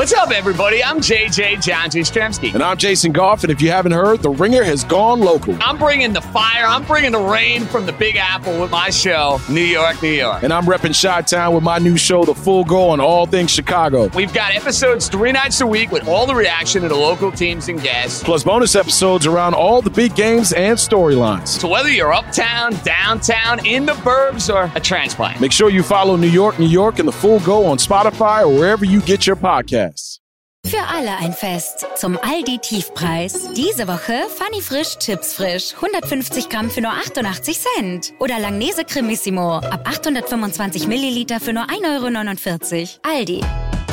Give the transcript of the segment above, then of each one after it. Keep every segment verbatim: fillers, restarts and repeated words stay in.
What's up, everybody? I'm J J John Jastrzemski. And I'm Jason Goff, and if you haven't heard, The Ringer has gone local. I'm bringing the fire, I'm bringing the rain from the Big Apple with my show, New York, New York. And I'm repping Chi-Town with my new show, The Full Go, on all things Chicago. We've got episodes three nights a week with all the reaction to the local teams and guests. Plus bonus episodes around all the big games and storylines. So whether you're uptown, downtown, in the burbs, or a transplant, make sure you follow New York, New York and The Full Go on Spotify or wherever you get your podcasts. Für alle ein Fest zum Aldi Tiefpreis. Diese Woche Funny Frisch Chips Frisch. hundertfünfzig Gramm für nur achtundachtzig Cent. Oder Langnese Cremissimo ab achthundertfünfundzwanzig Milliliter für nur ein Euro neunundvierzig. Aldi.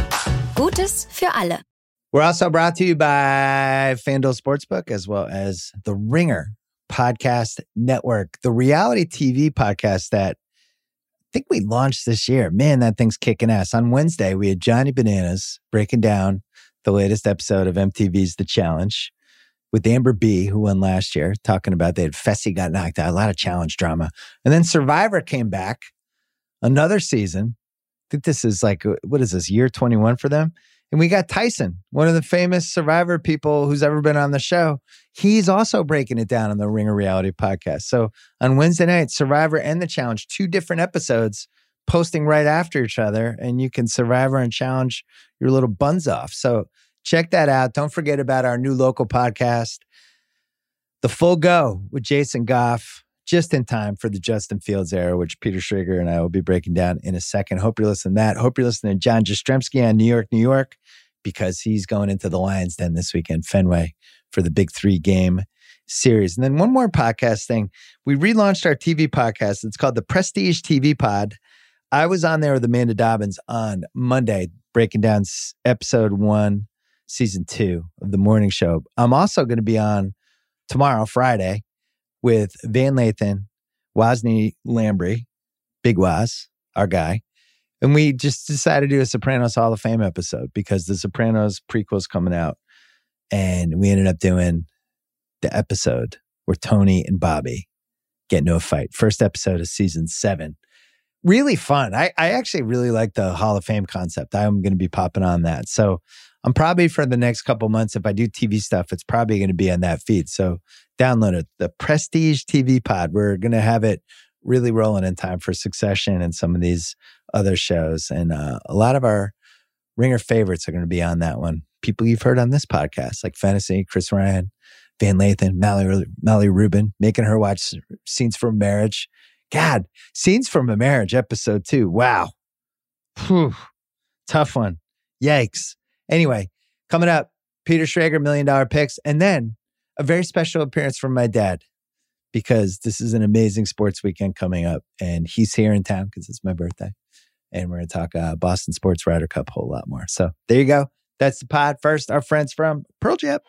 Gutes für alle. We're also brought to you by FanDuel Sportsbook as well as The Ringer Podcast Network, the reality T V podcast that I think we launched this year. Man, that thing's kicking ass. On Wednesday, we had Johnny Bananas breaking down the latest episode of M T V's The Challenge with Amber B, who won last year, talking about they had Fessy got knocked out, a lot of challenge drama. And then Survivor came back, another season. I think this is like, what is this, year twenty-one for them? And we got Tyson, one of the famous Survivor people who's ever been on the show. He's also breaking it down on the Ringer Reality Podcast. So on Wednesday night, Survivor and The Challenge, two different episodes posting right after each other. And you can Survivor and Challenge your little buns off. So check that out. Don't forget about our new local podcast, The Full Go with Jason Goff, just in time for the Justin Fields era, which Peter Schrager and I will be breaking down in a second. Hope you're listening to that. Hope you're listening to John Jastrzemski on New York, New York, because he's going into the Lions Den this weekend, Fenway, for the big three game series. And then one more podcast thing. We relaunched our T V podcast. It's called the Prestige T V Pod. I was on there with Amanda Dobbins on Monday, breaking down episode one, season two of the morning show. I'm also going to be on tomorrow, Friday, with Van Lathan, Wosny Lambre, Big Woz, our guy. And we just decided to do a Sopranos Hall of Fame episode because the Sopranos prequel's coming out. And we ended up doing the episode where Tony and Bobby get into a fight. First episode of season seven. Really fun. I, I actually really like the Hall of Fame concept. I'm going to be popping on that. So I'm probably for the next couple months, if I do T V stuff, it's probably going to be on that feed. So download it. The Prestige T V Pod. We're going to have it really rolling in time for Succession and some of these other shows. And uh, a lot of our Ringer favorites are going to be on that one. People you've heard on this podcast, like Fantasy, Chris Ryan, Van Lathan, Mallory, Mallory Rubin, making her watch Scenes from Marriage. God, Scenes from a Marriage, episode two. Wow. Whew. Tough one. Yikes. Anyway, coming up, Peter Schrager, Million Dollar Picks, and then a very special appearance from my dad because this is an amazing sports weekend coming up, and he's here in town because it's my birthday, and we're going to talk uh, Boston Sports Ryder Cup a whole lot more. So there you go. That's the pod. First, our friends from Pearl Jam.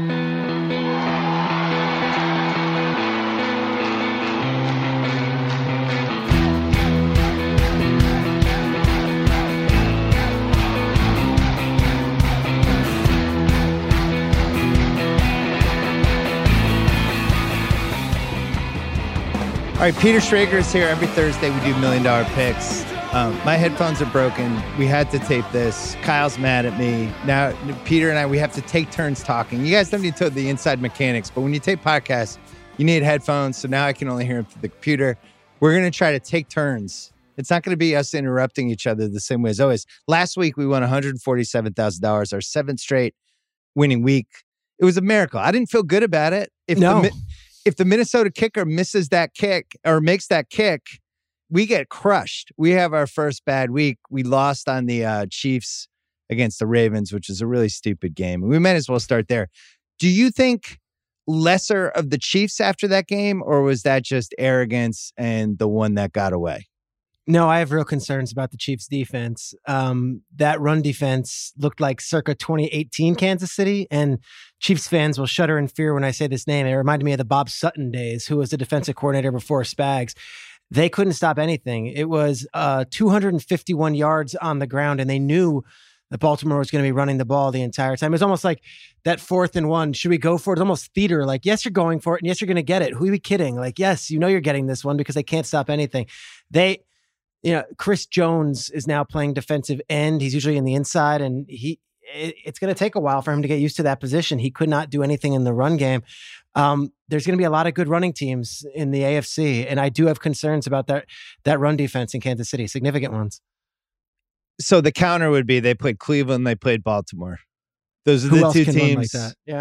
All right, Peter Schrager is here. Every Thursday we do Million Dollar Picks. Um, my headphones are broken. We had to tape this. Kyle's mad at me. Now, Peter and I, we have to take turns talking. You guys don't need to know the inside mechanics, but when you tape podcasts, you need headphones. So now I can only hear him through the computer. We're going to try to take turns. It's not going to be us interrupting each other the same way as always. Last week, we won one hundred forty-seven thousand dollars, our seventh straight winning week. It was a miracle. I didn't feel good about it. If no. the If the Minnesota kicker misses that kick or makes that kick, we get crushed. We have our first bad week. We lost on the uh, Chiefs against the Ravens, which is a really stupid game. We might as well start there. Do you think lesser of the Chiefs after that game, or was that just arrogance and the one that got away? No, I have real concerns about the Chiefs defense. Um, that run defense looked like circa twenty eighteen Kansas City, and Chiefs fans will shudder in fear when I say this name. It reminded me of the Bob Sutton days, who was the defensive coordinator before Spags. They couldn't stop anything. It was uh, two hundred fifty-one yards on the ground, and they knew that Baltimore was going to be running the ball the entire time. It was almost like that fourth and one. Should we go for it? It's almost theater. Like, yes, you're going for it, and yes, you're going to get it. Who are we kidding? Like, yes, you know you're getting this one because they can't stop anything. They... You know, Chris Jones is now playing defensive end. He's usually in the inside, and he it, it's going to take a while for him to get used to that position. He could not do anything in the run game. Um, there's going to be a lot of good running teams in the A F C, and I do have concerns about that that run defense in Kansas City, significant ones. So the counter would be they played Cleveland, they played Baltimore. Those are Who the else two can run teams. like that? Yeah.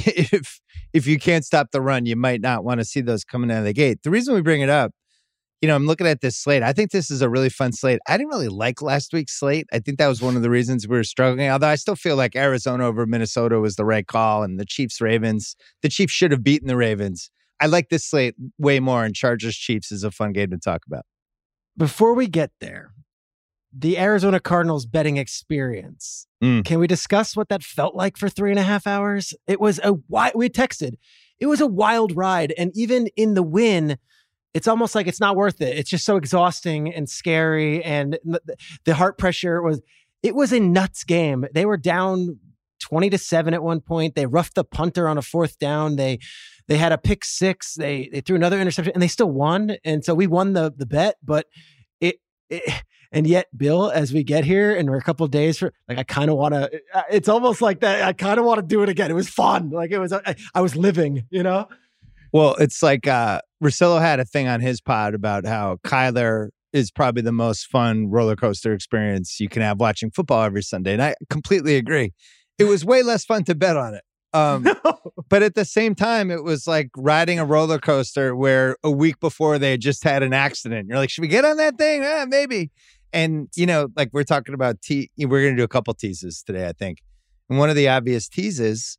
If if you can't stop the run, you might not want to see those coming out of the gate. The reason we bring it up, you know, I'm looking at this slate. I think this is a really fun slate. I didn't really like last week's slate. I think that was one of the reasons we were struggling. Although I still feel like Arizona over Minnesota was the right call, and the Chiefs Ravens. The Chiefs should have beaten the Ravens. I like this slate way more, and Chargers Chiefs is a fun game to talk about. Before we get there, the Arizona Cardinals betting experience. Mm. Can we discuss what that felt like for three and a half hours? It was a wild, we texted. It was a wild ride. And even in the win, it's almost like it's not worth it. It's just so exhausting and scary. And the heart pressure was, it was a nuts game. They were down twenty to seven at one point. They roughed the punter on a fourth down. They, they had a pick six. They, they threw another interception and they still won. And so we won the, the bet, but it, it and yet, Bill, as we get here and we're a couple of days for, like, I kind of want to, it's almost like that. I kind of want to do it again. It was fun. Like it was, I, I was living, you know? Well, it's like uh, Russillo had a thing on his pod about how Kyler is probably the most fun roller coaster experience you can have watching football every Sunday. And I completely agree. It was way less fun to bet on it. Um, but at the same time, it was like riding a roller coaster where a week before they had just had an accident. You're like, should we get on that thing? Eh, maybe. And, you know, like we're talking about, te- we're going to do a couple teases today, I think. And one of the obvious teases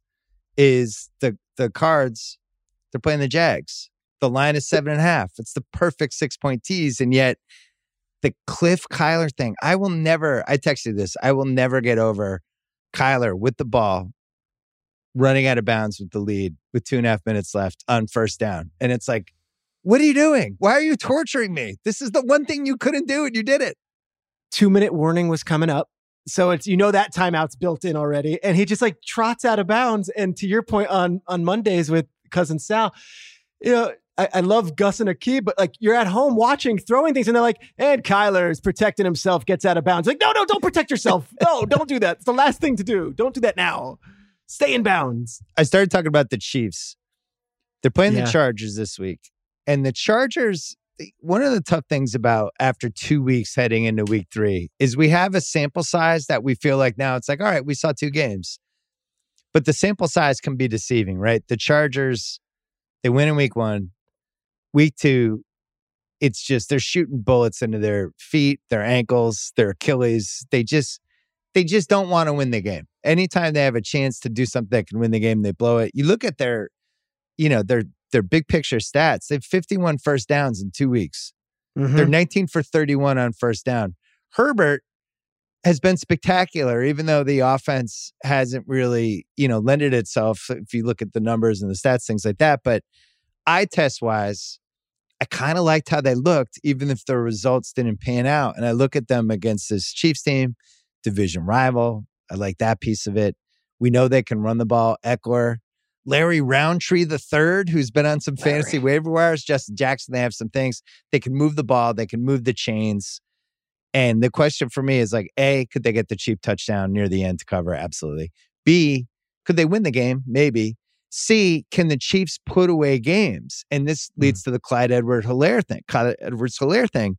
is the the Cards, they're playing the Jags. The line is seven and a half. It's the perfect six point tease. And yet the Cliff Kyler thing, I will never, I texted this, I will never get over Kyler with the ball running out of bounds with the lead with two and a half minutes left on first down. And it's like, what are you doing? Why are you torturing me? This is the one thing you couldn't do and you did it. Two minute warning was coming up. So it's, you know, that timeout's built in already. And he just like trots out of bounds. And to your point on, on Mondays with Cousin Sal, you know, I, I love Gus and Akeem, but like you're at home watching, throwing things and they're like, and Kyler is protecting himself, gets out of bounds. Like, no, no, don't protect yourself. No, don't do that. It's the last thing to do. Don't do that now. Stay in bounds. I started talking about the Chiefs. They're playing Yeah. the Chargers this week. And the Chargers, one of the tough things about after two weeks heading into week three is we have a sample size that we feel like now it's like, all right, we saw two games. But the sample size can be deceiving, right? The Chargers, they win in week one. Week two, it's just they're shooting bullets into their feet, their ankles, their Achilles. They just they just don't want to win the game. Anytime they have a chance to do something that can win the game, they blow it. You look at their, you know, their their big picture stats. They have fifty-one first downs in two weeks. Mm-hmm. They're nineteen for thirty-one on first down. Herbert has been spectacular, even though the offense hasn't really, you know, lended itself. If you look at the numbers and the stats, things like that. But eye test wise, I kind of liked how they looked, even if the results didn't pan out. And I look at them against this Chiefs team, division rival. I like that piece of it. We know they can run the ball. Eckler, Larry Roundtree the third, who's been on some Larry. fantasy waiver wires. Justin Jackson, they have some things. They can move the ball. They can move the chains. And the question for me is like, A, could they get the cheap touchdown near the end to cover? Absolutely. B, could they win the game? Maybe. C, can the Chiefs put away games? And this leads mm. to the Clyde Edwards-Helaire thing. Clyde Edwards-Helaire thing.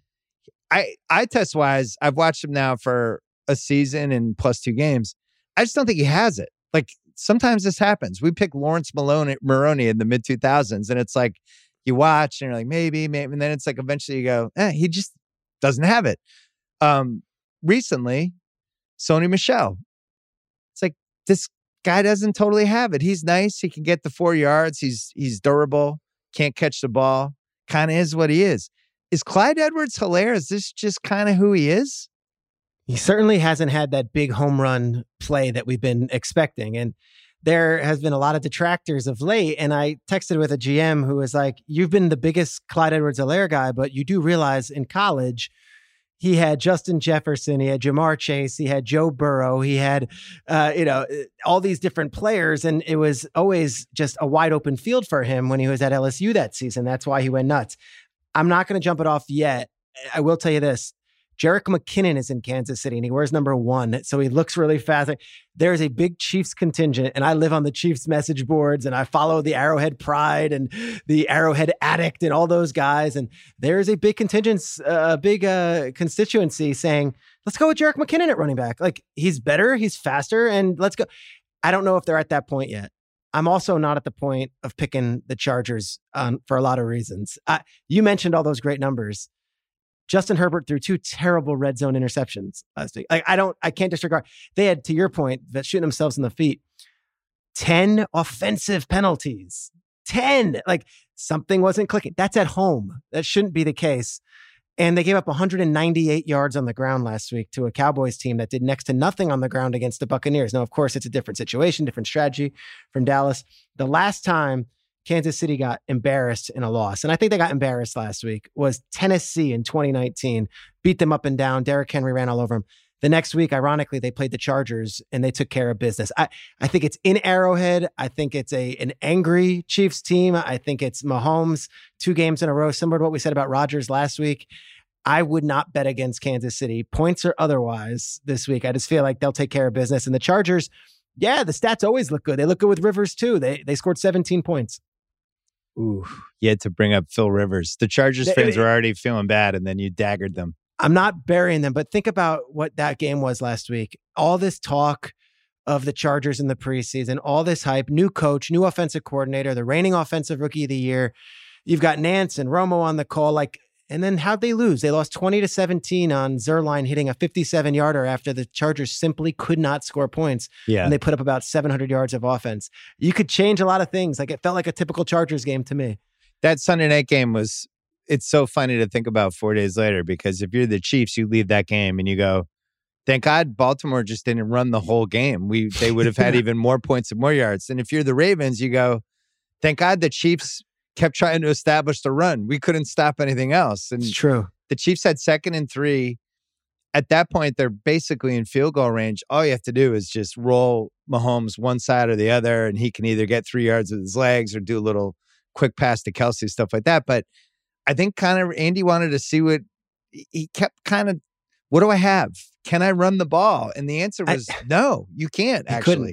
I, I test wise, I've watched him now for a season and plus two games. I just don't think he has it. Like sometimes this happens. We picked Lawrence Malone, Maroney in the mid two thousands, and it's like you watch and you're like maybe, maybe, and then it's like eventually you go, eh, he just doesn't have it. Um, recently, Sony Michel. It's like this guy doesn't totally have it. He's nice. He can get the four yards. He's he's durable. Can't catch the ball. Kind of is what he is. Is Clyde Edwards-Helaire? Is this just kind of who he is? He certainly hasn't had that big home run play that we've been expecting. And there has been a lot of detractors of late. And I texted with a G M who was like, you've been the biggest Clyde Edwards-Helaire guy, but you do realize in college, he had Justin Jefferson, he had Jamar Chase, he had Joe Burrow, he had, uh, you know, all these different players. And it was always just a wide open field for him when he was at L S U that season. That's why he went nuts. I'm not going to jump it off yet. I will tell you this. Jerick McKinnon is in Kansas City and he wears number one. So he looks really fast. There's a big Chiefs contingent and I live on the Chiefs message boards and I follow the Arrowhead Pride and the Arrowhead Addict and all those guys. And there's a big contingent, a uh, big uh, constituency saying, let's go with Jerick McKinnon at running back. Like he's better, he's faster, and let's go. I don't know if they're at that point yet. I'm also not at the point of picking the Chargers um, for a lot of reasons. Uh, you mentioned all those great numbers. Justin Herbert threw two terrible red zone interceptions last week. Like I don't, I can't disregard. They had, to your point, that shooting themselves in the feet. ten offensive penalties. ten. Like something wasn't clicking. That's at home. That shouldn't be the case. And they gave up one hundred ninety-eight yards on the ground last week to a Cowboys team that did next to nothing on the ground against the Buccaneers. Now, of course, it's a different situation, different strategy from Dallas. The last time Kansas City got embarrassed in a loss, and I think they got embarrassed last week, was Tennessee in twenty nineteen. Beat them up and down. Derrick Henry ran all over them. The next week, ironically, they played the Chargers and they took care of business. I, I think it's in Arrowhead. I think it's a an angry Chiefs team. I think it's Mahomes two games in a row, similar to what we said about Rodgers last week. I would not bet against Kansas City, points or otherwise, this week. I just feel like they'll take care of business. And the Chargers, yeah, the stats always look good. They look good with Rivers too. They they scored seventeen points. Ooh, you had to bring up Phil Rivers. The Chargers fans were already feeling bad, and then you daggered them. I'm not burying them, but think about what that game was last week. All this talk of the Chargers in the preseason, all this hype, new coach, new offensive coordinator, the reigning offensive rookie of the year. You've got Nance and Romo on the call. Like, and then how'd they lose? They lost twenty to seventeen on Zerline hitting a fifty-seven yarder after the Chargers simply could not score points. Yeah. And they put up about seven hundred yards of offense. You could change a lot of things. Like it felt like a typical Chargers game to me. That Sunday night game was, it's so funny to think about four days later, because if you're the Chiefs, you leave that game and you go, thank God Baltimore just didn't run the whole game. We They would have had even more points and more yards. And if you're the Ravens, you go, thank God the Chiefs kept trying to establish the run. We couldn't stop anything else. And it's true. The Chiefs had second and three. At that point, they're basically in field goal range. All you have to do is just roll Mahomes one side or the other, and he can either get three yards with his legs or do a little quick pass to Kelsey, stuff like that. But I think kind of Andy wanted to see what he kept kind of, what do I have? Can I run the ball? And the answer was I, no, you can't actually. Couldn't.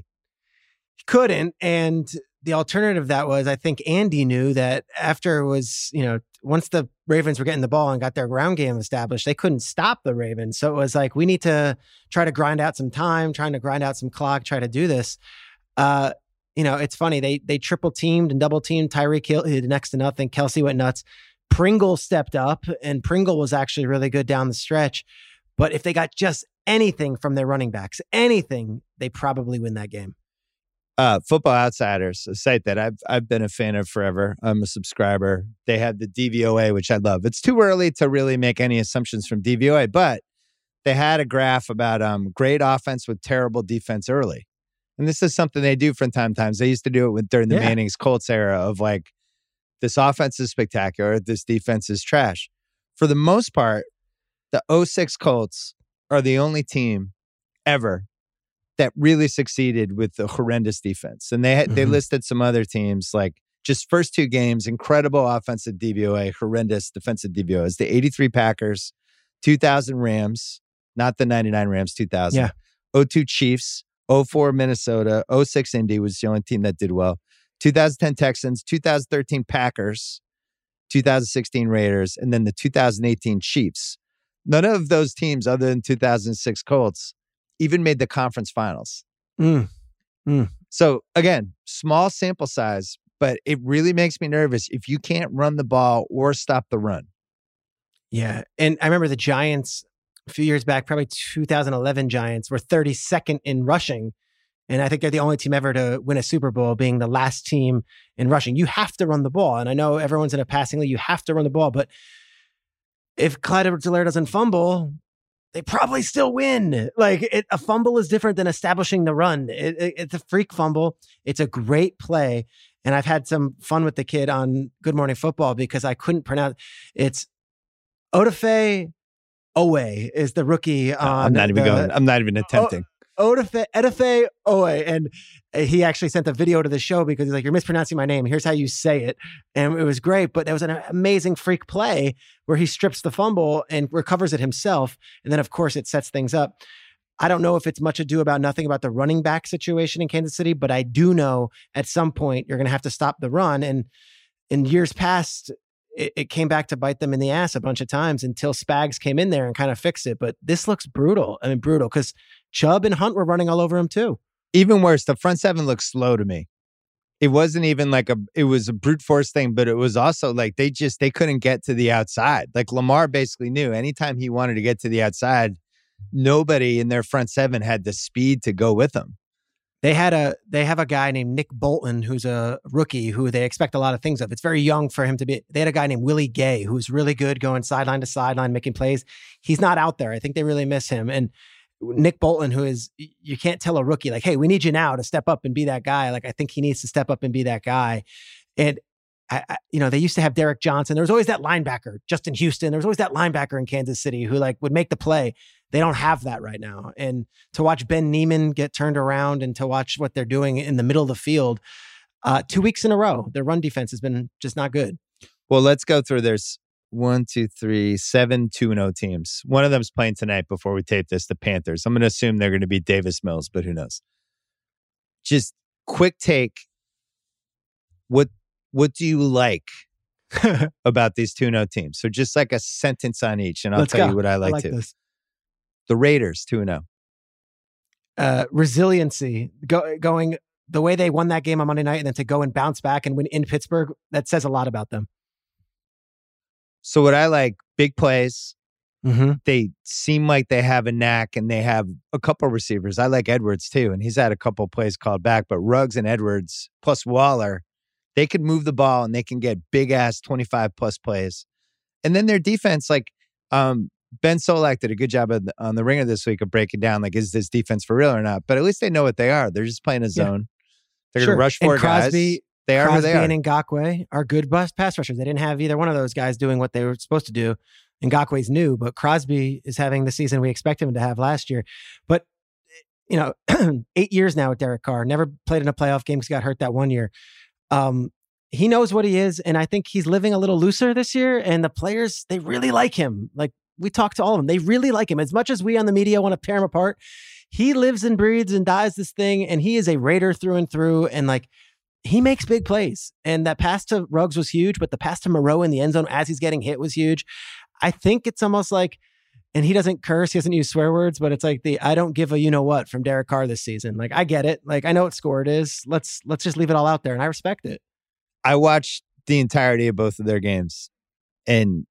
He couldn't. And the alternative that was, I think Andy knew that after it was, you know, once the Ravens were getting the ball and got their ground game established, they couldn't stop the Ravens. So it was like, we need to try to grind out some time, trying to grind out some clock, try to do this. Uh, you know, it's funny. They they triple teamed and double teamed Tyreek Hill, he did next to nothing. Kelsey went nuts. Pringle stepped up, and Pringle was actually really good down the stretch. But if they got just anything from their running backs, anything, they probably win that game. Uh, Football Outsiders, a site that I've I've been a fan of forever. I'm a subscriber. They have the D V O A, which I love. It's too early to really make any assumptions from D V O A, but they had a graph about um, great offense with terrible defense early. And this is something they do from time to time. They used to do it with, during the yeah. Manning's Colts era of like, this offense is spectacular, this defense is trash. For the most part, the oh six Colts are the only team ever that really succeeded with the horrendous defense. And they had, mm-hmm. they listed some other teams, like just first two games, incredible offensive D V O A, horrendous defensive D V O As. The eighty-three Packers, two thousand Rams, not the ninety-nine Rams, two thousand. Yeah. oh two Chiefs, oh four Minnesota, oh six Indy was the only team that did well. two thousand ten Texans, two thousand thirteen Packers, two thousand sixteen Raiders, and then the two thousand eighteen Chiefs. None of those teams other than two thousand six Colts even made the conference finals. Mm. Mm. So again, small sample size, but it really makes me nervous if you can't run the ball or stop the run. Yeah. And I remember the Giants a few years back, probably two thousand eleven Giants were thirty-second in rushing. And I think they're the only team ever to win a Super Bowl, being the last team in rushing. You have to run the ball. And I know everyone's in a passing league. You have to run the ball. But if Clyde Edwards-Helaire doesn't fumble, they probably still win. Like it, a fumble is different than establishing the run. It, it, it's a freak fumble. It's a great play. And I've had some fun with the kid on Good Morning Football because I couldn't pronounce it's Odafe Owe is the rookie on I'm not even the, going. I'm not even attempting. Odafe, Edafe Owe. And he actually sent a video to the show because he's like, you're mispronouncing my name. Here's how you say it. And it was great. But there was an amazing freak play where he strips the fumble and recovers it himself. And then, of course, it sets things up. I don't know if it's much ado about nothing about the running back situation in Kansas City, but I do know at some point you're going to have to stop the run. And in years past, it, it came back to bite them in the ass a bunch of times until Spags came in there and kind of fixed it. But this looks brutal. I mean, brutal because Chubb and Hunt were running all over him too. Even worse, the front seven looks slow to me. It wasn't even like a, it was a brute force thing, but it was also like they just, they couldn't get to the outside. Like Lamar basically knew anytime he wanted to get to the outside, nobody in their front seven had the speed to go with them. They had a they have a guy named Nick Bolton, who's a rookie who they expect a lot of things of. It's very young for him to be. They had a guy named Willie Gay, who's really good going sideline to sideline, making plays. He's not out there. I think they really miss him. And Nick Bolton, who is, you can't tell a rookie like, hey, we need you now to step up and be that guy. Like, I think he needs to step up and be that guy. And I, I, you know, they used to have Derek Johnson. There was always that linebacker, Justin Houston. There was always that linebacker in Kansas City who like would make the play. They don't have that right now. And to watch Ben Neiman get turned around and to watch what they're doing in the middle of the field, uh, two weeks in a row, their run defense has been just not good. Well, let's go through. There's one, two, three, seven two and oh teams. One of them's playing tonight before we tape this, the Panthers. I'm going to assume they're going to be Davis Mills, but who knows? Just quick take. What What do you like about these two and oh teams? So just like a sentence on each, and I'll Let's tell go. you what I like, I like too. this. The Raiders, two and oh. Uh, resiliency, go, going the way they won that game on Monday night and then to go and bounce back and win in Pittsburgh, that says a lot about them. So what I like, big plays. Mm-hmm. They seem like they have a knack, and they have a couple receivers. I like Edwards, too, and he's had a couple plays called back. But Ruggs and Edwards, plus Waller, they can move the ball, and they can get big-ass twenty-five plus plays. And then their defense, like um, Ben Solak did a good job of the, on the Ringer this week of breaking down, like, is this defense for real or not? But at least they know what they are. They're just playing a zone. Yeah. They're Sure. going to rush four and Crosby, guys. They are Crosby who they are. and Ngakoue are good bus pass rushers. They didn't have either one of those guys doing what they were supposed to do. Ngakoue's new, but Crosby is having the season we expect him to have last year. But, you know, eight years now with Derek Carr, never played in a playoff game because he got hurt that one year. Um, he knows what he is, and I think he's living a little looser this year, and the players, they really like him. Like, we talked to all of them. They really like him. As much as we on the media want to tear him apart, he lives and breathes and dies this thing, and he is a Raider through and through, and like, he makes big plays. And that pass to Ruggs was huge, but the pass to Moreau in the end zone as he's getting hit was huge. I think it's almost like, and he doesn't curse, he doesn't use swear words, but it's like the I don't give a you know what from Derek Carr this season. Like, I get it. Like, I know what score it is. Let's let's just leave it all out there, and I respect it. I watched the entirety of both of their games, and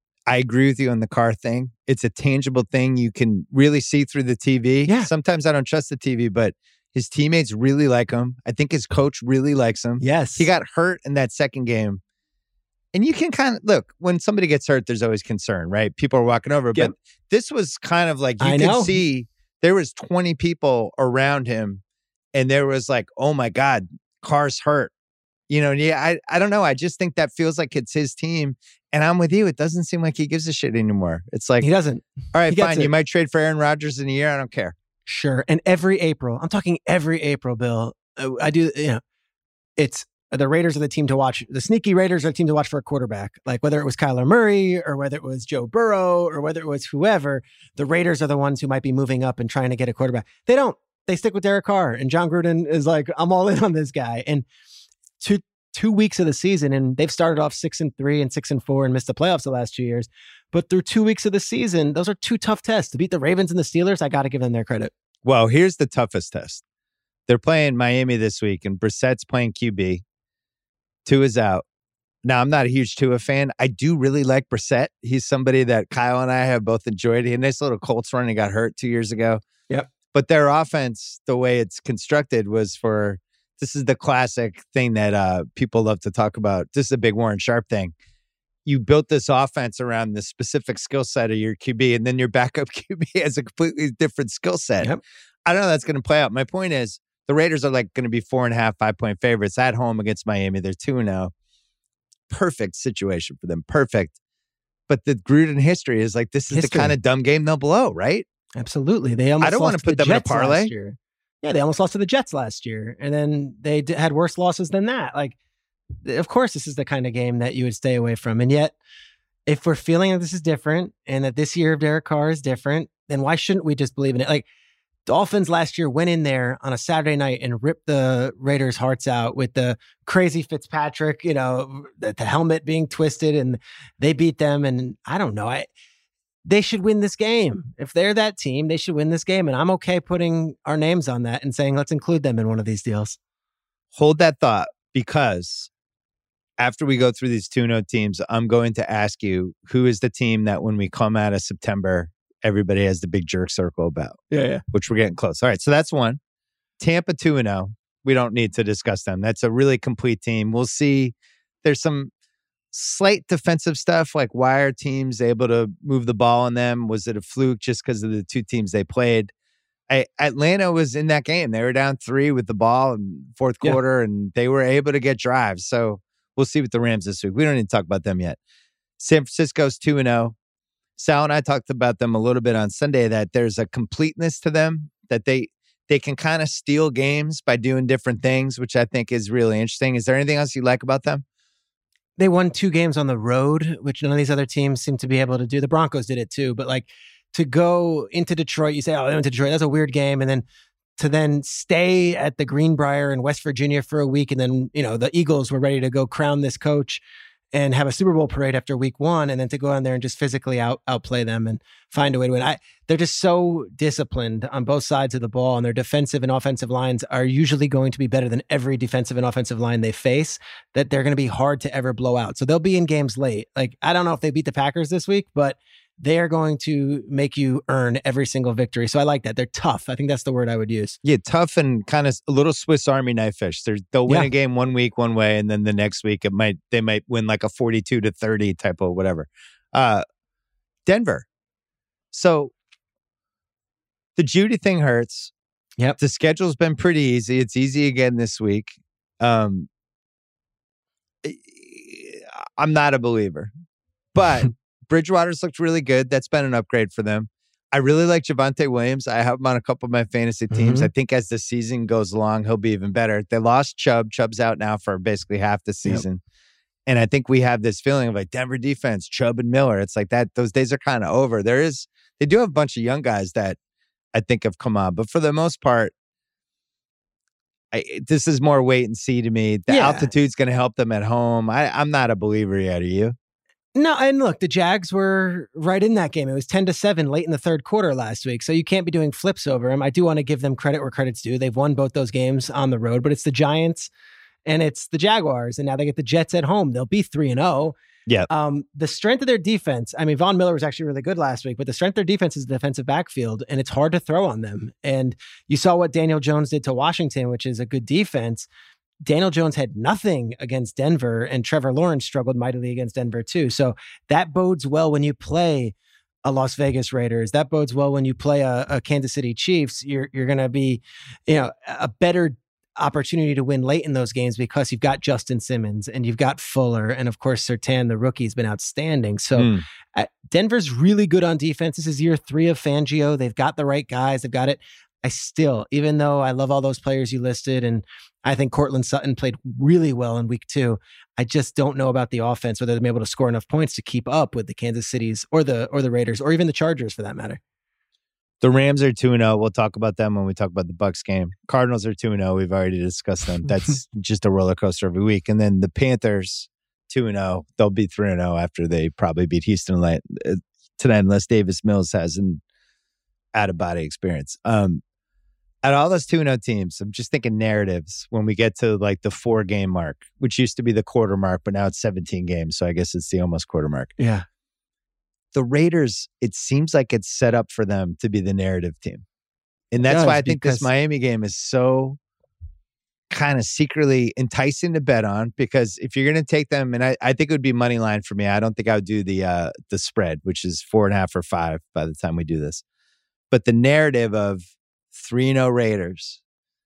I agree with you on the Carr thing. It's a tangible thing you can really see through the T V. Yeah. Sometimes I don't trust the T V, but his teammates really like him. I think his coach really likes him. Yes. He got hurt in that second game. And you can kind of, look, when somebody gets hurt, there's always concern, right? People are walking over. Yep. But this was kind of like, you I could know. see there was twenty people around him, and there was like, oh my God, Carr's hurt. You know, yeah, I, I don't know. I just think that feels like it's his team. And I'm with you. It doesn't seem like he gives a shit anymore. It's like, He doesn't. all right, he gets fine. it. You might trade for Aaron Rodgers in a year. I don't care. Sure. And every April, I'm talking every April, Bill, uh, I do, you know, it's the Raiders are the team to watch. The sneaky Raiders are the team to watch for a quarterback. Like whether it was Kyler Murray or whether it was Joe Burrow or whether it was whoever, the Raiders are the ones who might be moving up and trying to get a quarterback. They don't. They stick with Derek Carr, and John Gruden is like, I'm all in on this guy. And two two weeks of the season, and they've started off six and three and six and four and missed the playoffs the last two years. But through two weeks of the season, those are two tough tests. To beat the Ravens and the Steelers, I got to give them their credit. Well, here's the toughest test. They're playing Miami this week, and Brissett's playing Q B. Tua's out. Now, I'm not a huge Tua fan. I do really like Brissett. He's somebody that Kyle and I have both enjoyed. He had a nice little Colts run. He got hurt two years ago. Yep. But their offense, the way it's constructed, was for, this is the classic thing that uh, people love to talk about. This is a big Warren Sharp thing. You built this offense around the specific skill set of your Q B, and then your backup Q B has a completely different skill set. Yep. I don't know how that's going to play out. My point is, the Raiders are like going to be four and a half, five point favorites at home against Miami. They're two and oh. Perfect situation for them. Perfect. But the Gruden history is like, this is History. the kind of dumb game they'll blow, right? Absolutely. They almost I don't want wanna to put the them in a Jets parlay. last year. Yeah, they almost lost to the Jets last year. And then they d- had worse losses than that. Like, th- of course, this is the kind of game that you would stay away from. And yet, if we're feeling that this is different and that this year of Derek Carr is different, then why shouldn't we just believe in it? Like, Dolphins last year went in there on a Saturday night and ripped the Raiders' hearts out with the crazy Fitzpatrick, you know, the, the helmet being twisted, and they beat them. And I don't know. I They should win this game. If they're that team, they should win this game. And I'm okay putting our names on that and saying, let's include them in one of these deals. Hold that thought, because after we go through these two and oh teams, I'm going to ask you, who is the team that when we come out of September, everybody has the big jerk circle about? Yeah, yeah. Which we're getting close. All right, so that's one. Tampa two and oh. We don't need to discuss them. That's a really complete team. We'll see. There's some slight defensive stuff, like why are teams able to move the ball on them? Was it a fluke just because of the two teams they played? I, Atlanta was in that game. They were down three with the ball in fourth Yeah. quarter, and they were able to get drives. So we'll see with the Rams this week. We don't need to talk about them yet. San Francisco's two and oh. Sal and I talked about them a little bit on Sunday, that there's a completeness to them, that they they can kind of steal games by doing different things, which I think is really interesting. Is there anything else you like about them? They won two games on the road, which none of these other teams seem to be able to do. The Broncos did it too, but like to go into Detroit, you say, oh, they went to Detroit. That's a weird game. And then to then stay at the Greenbrier in West Virginia for a week. And then, you know, the Eagles were ready to go crown this coach and have a Super Bowl parade after week one. And then to go on there and just physically out outplay them and find a way to win. I, they're just so disciplined on both sides of the ball, and their defensive and offensive lines are usually going to be better than every defensive and offensive line they face, that they're going to be hard to ever blow out. So they'll be in games late. Like, I don't know if they beat the Packers this week, but they are going to make you earn every single victory. So I like that. They're tough. I think that's the word I would use. Yeah, tough and kind of a little Swiss Army knife fish. They're, they'll win Yeah. a game one week one way, and then the next week it might they might win like a forty-two to thirty type of whatever. Uh, Denver. So the Judy thing hurts. Yep. The schedule's been pretty easy. It's easy again this week. Um, I'm not a believer, but Bridgewater's looked really good. That's been an upgrade for them. I really like Javonte Williams. I have him on a couple of my fantasy teams. Mhm. I think as the season goes along, he'll be even better. They lost Chubb. Chubb's out now for basically half the season. And I think we have this feeling of like Denver defense, Chubb and Miller. It's like that. Those days are kind of over. There is, they do have a bunch of young guys that I think have come on, but for the most part, I, this is more wait and see to me. The Yeah. altitude's going to help them at home. I, I'm not a believer yet. Are you? No, and look, the Jags were right in that game. It was ten to seven late in the third quarter last week. So you can't be doing flips over them. I do want to give them credit where credit's due. They've won both those games on the road, but it's the Giants and it's the Jaguars. And now they get the Jets at home. They'll be three and oh. Yeah. Um, the strength of their defense, I mean, Von Miller was actually really good last week, but the strength of their defense is the defensive backfield, and it's hard to throw on them. And you saw what Daniel Jones did to Washington, which is a good defense. Daniel Jones had nothing against Denver, and Trevor Lawrence struggled mightily against Denver too. So that bodes well when you play a Las Vegas Raiders. That bodes well when you play a, a Kansas City Chiefs. You're you're going to be, you know, a better opportunity to win late in those games because you've got Justin Simmons and you've got Fuller, and of course Surtain, the rookie, has been outstanding. So Mm. uh, Denver's really good on defense. This is year three of Fangio. They've got the right guys. They've got it. I still, even though I love all those players you listed, and I think Cortland Sutton played really well in week two, I just don't know about the offense, whether they'll be able to score enough points to keep up with the Kansas Cities or the or the Raiders or even the Chargers for that matter. The Rams are two and oh. We'll talk about them when we talk about the Bucs game. Cardinals are two and oh. We've already discussed them. That's just a roller coaster every week. And then the Panthers, two and oh. They'll be three and oh after they probably beat Houston tonight, unless Davis Mills has an out-of-body experience. Um, out of all those two and oh teams, I'm just thinking narratives when we get to like the four-game mark, which used to be the quarter mark, but now it's seventeen games. So I guess it's the almost quarter mark. Yeah. The Raiders, it seems like it's set up for them to be the narrative team. And that's does, why I think this because- Miami game is so kind of secretly enticing to bet on, because if you're going to take them, and I, I think it would be money line for me. I don't think I would do the uh, the spread, which is four and a half or five by the time we do this. But the narrative of three and oh Raiders,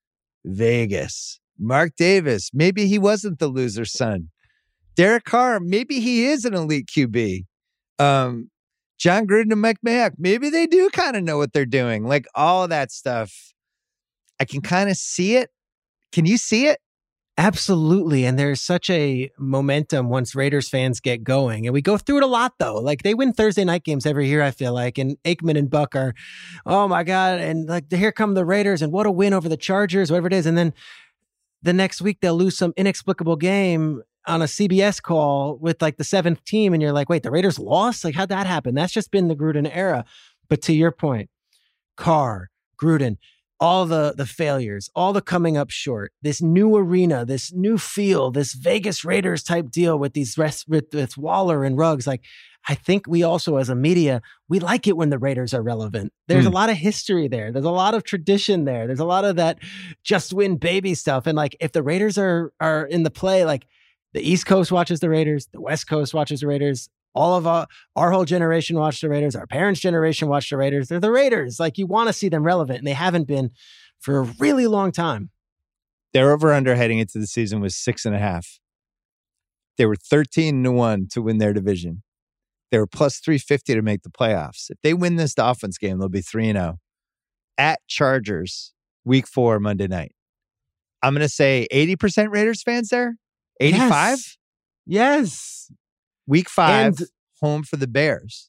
Vegas, Mark Davis, maybe he wasn't the loser's son. Derek Carr, maybe he is an elite Q B. Um, John Gruden and Mike Mayock, maybe they do kind of know what they're doing. Like all of that stuff. I can kind of see it. Can you see it? Absolutely. And there's such a momentum once Raiders fans get going. And we go through it a lot, though. Like they win Thursday night games every year, I feel like. And Aikman and Buck are, oh my God. And like, here come the Raiders. And what a win over the Chargers, whatever it is. And then the next week, they'll lose some inexplicable game on a C B S call with like the seventh team. And you're like, wait, the Raiders lost? Like, how'd that happen? That's just been the Gruden era. But to your point, Carr, Gruden, all the the failures, all the coming up short, this new arena, this new feel, this Vegas Raiders type deal with these rest, with, with Waller and Ruggs. Like, I think we also, as a media, we like it when the Raiders are relevant. There's mm. a lot of history there. There's a lot of tradition there. There's a lot of that just win baby stuff. And like, if the Raiders are are in the play, like the East Coast watches the Raiders, the West Coast watches the Raiders. All of our, our whole generation watched the Raiders. Our parents' generation watched the Raiders. They're the Raiders. Like, you want to see them relevant, and they haven't been for a really long time. Their over-under heading into the season was six and a half. They were thirteen to one to win their division. They were plus three fifty to make the playoffs. If they win this Dolphins game, they'll be three and oh. At Chargers, week four, Monday night. I'm going to say eighty percent Raiders fans there? eighty-five? Yes. yes. Week five, and, home for the Bears.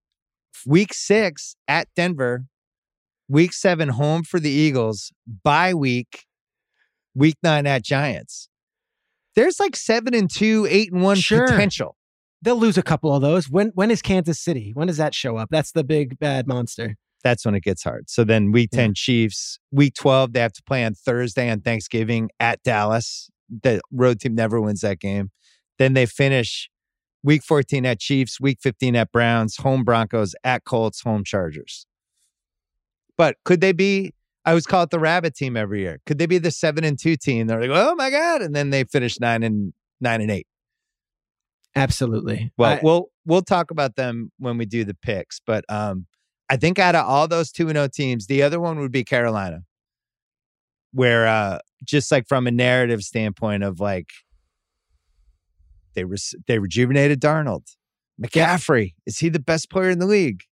Week six, at Denver. Week seven, home for the Eagles. Bye week, week nine, at Giants. There's like seven and two, eight and one sure. potential. They'll lose a couple of those. When When is Kansas City? When does that show up? That's the big bad monster. That's when it gets hard. So then week ten, yeah. Chiefs. Week twelve, they have to play on Thursday on Thanksgiving at Dallas. The road team never wins that game. Then they finish week fourteen at Chiefs, week fifteen at Browns, home Broncos, at Colts, home Chargers. But could they be, I always call it the rabbit team every year. Could they be the seven and two team? They're like, oh my God. And then they finish nine and nine and eight. Absolutely. Well, I, we'll we'll talk about them when we do the picks. But um, I think out of all those two and oh teams, the other one would be Carolina. Where uh, just like from a narrative standpoint of like, They re- they rejuvenated Darnold. McCaffrey, is he the best player in the league?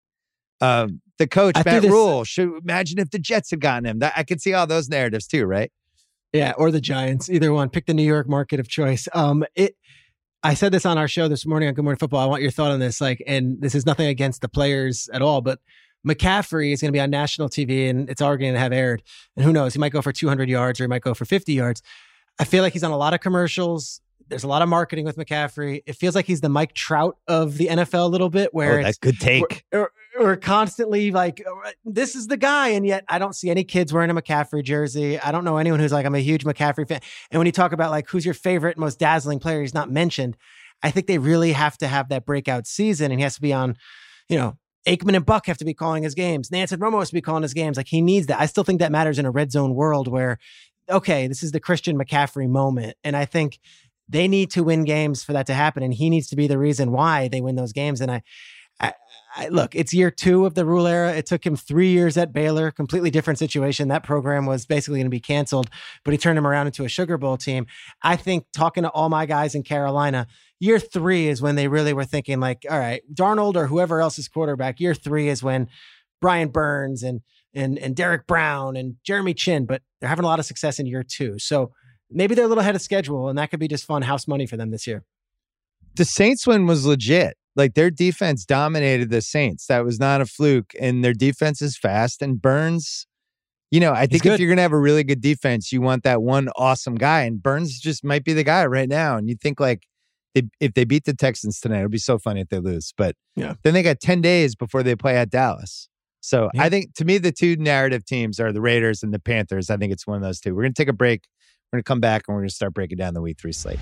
Um, the coach, I Matt Rule, should imagine if the Jets had gotten him. That, I could see all those narratives too, right? Yeah, or the Giants, either one. Pick the New York market of choice. Um, it. I said this on our show this morning on Good Morning Football. I want your thought on this. Like, and this is nothing against the players at all, but McCaffrey is going to be on national T V, and it's already going to have aired. And who knows? He might go for two hundred yards, or he might go for fifty yards. I feel like he's on a lot of commercials. There's a lot of marketing with McCaffrey. It feels like he's the Mike Trout of the N F L a little bit, where oh, it's that could take. We're, we're constantly like, this is the guy, and yet I don't see any kids wearing a McCaffrey jersey. I don't know anyone who's like, I'm a huge McCaffrey fan. And when you talk about like who's your favorite, most dazzling player, he's not mentioned. I think they really have to have that breakout season, and he has to be on, you know, Aikman and Buck have to be calling his games. Nance and Romo has to be calling his games. Like, he needs that. I still think that matters in a red zone world where, okay, this is the Christian McCaffrey moment. And I think they need to win games for that to happen. And he needs to be the reason why they win those games. And I, I, I look, it's year two of the Rule era. It took him three years at Baylor, completely different situation. That program was basically going to be canceled, but he turned him around into a Sugar Bowl team. I think talking to all my guys in Carolina, year three is when they really were thinking like, all right, Darnold or whoever else is quarterback. Year three is when Brian Burns and, and, and Derek Brown and Jeremy Chin, but they're having a lot of success in year two. So maybe they're a little ahead of schedule, and that could be just fun house money for them this year. The Saints win was legit. Like, their defense dominated the Saints. That was not a fluke. And their defense is fast. And Burns, you know, I think if you're going to have a really good defense, you want that one awesome guy. And Burns just might be the guy right now. And you think like, they, if they beat the Texans tonight, it'll be so funny if they lose. But yeah. Then they got ten days before they play at Dallas. So yeah. I think, to me, the two narrative teams are the Raiders and the Panthers. I think it's one of those two. We're going to take a break. We're going to come back and we're going to start breaking down the week three slate.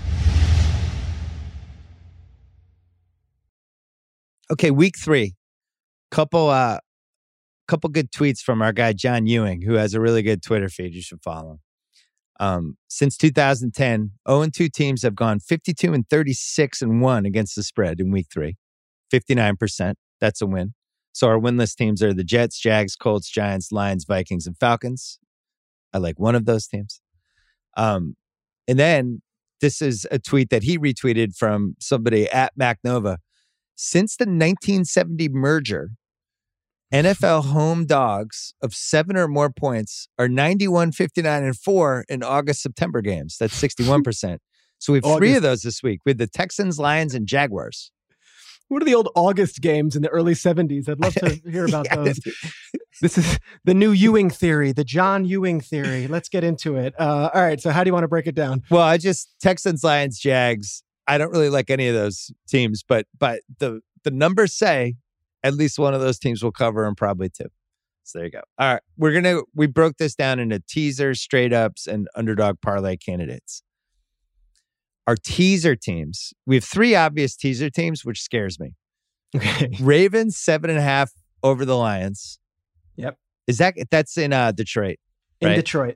Okay, week three. Couple uh couple good tweets from our guy John Ewing, who has a really good Twitter feed. You should follow him. Um, since two thousand ten, oh and two teams have gone fifty-two and thirty-six and one against the spread in week three. fifty-nine percent. That's a win. So our winless teams are the Jets, Jags, Colts, Giants, Lions, Vikings, and Falcons. I like one of those teams. Um, and then this is a tweet that he retweeted from somebody at MacNova. Since the nineteen seventy merger, N F L home dogs of seven or more points are ninety-one, fifty-nine, and four in August-September games. That's sixty-one percent. So we have August. three of those this week with the Texans, Lions, and Jaguars. What are the old August games in the early seventies? I'd love to hear about Yeah. those. This is the new Ewing theory, the John Ewing theory. Let's get into it. Uh, all right. So how do you want to break it down? Well, I just Texans, Lions, Jags. I don't really like any of those teams, but but the the numbers say at least one of those teams will cover and probably two. So there you go. All right, we're gonna we broke this down into teasers, straight ups, and underdog parlay candidates. Our teaser teams. We have three obvious teaser teams, which scares me. Okay. Ravens seven and a half over the Lions. Yep. Is that that's in uh, Detroit? In right? Detroit.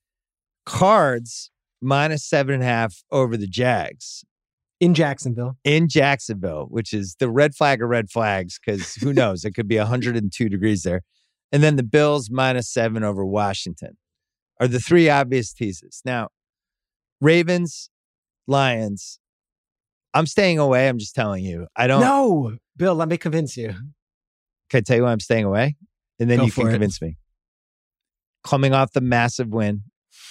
Cards minus seven and a half over the Jags. In Jacksonville. In Jacksonville, which is the red flag of red flags, because who knows? It could be one hundred two degrees there. And then the Bills minus seven over Washington are the three obvious teases. Now, Ravens, Lions, I'm staying away. I'm just telling you. I don't. No, Bill, let me convince you. Can I tell you why I'm staying away? And then Go you can for it. convince me. Coming off the massive win,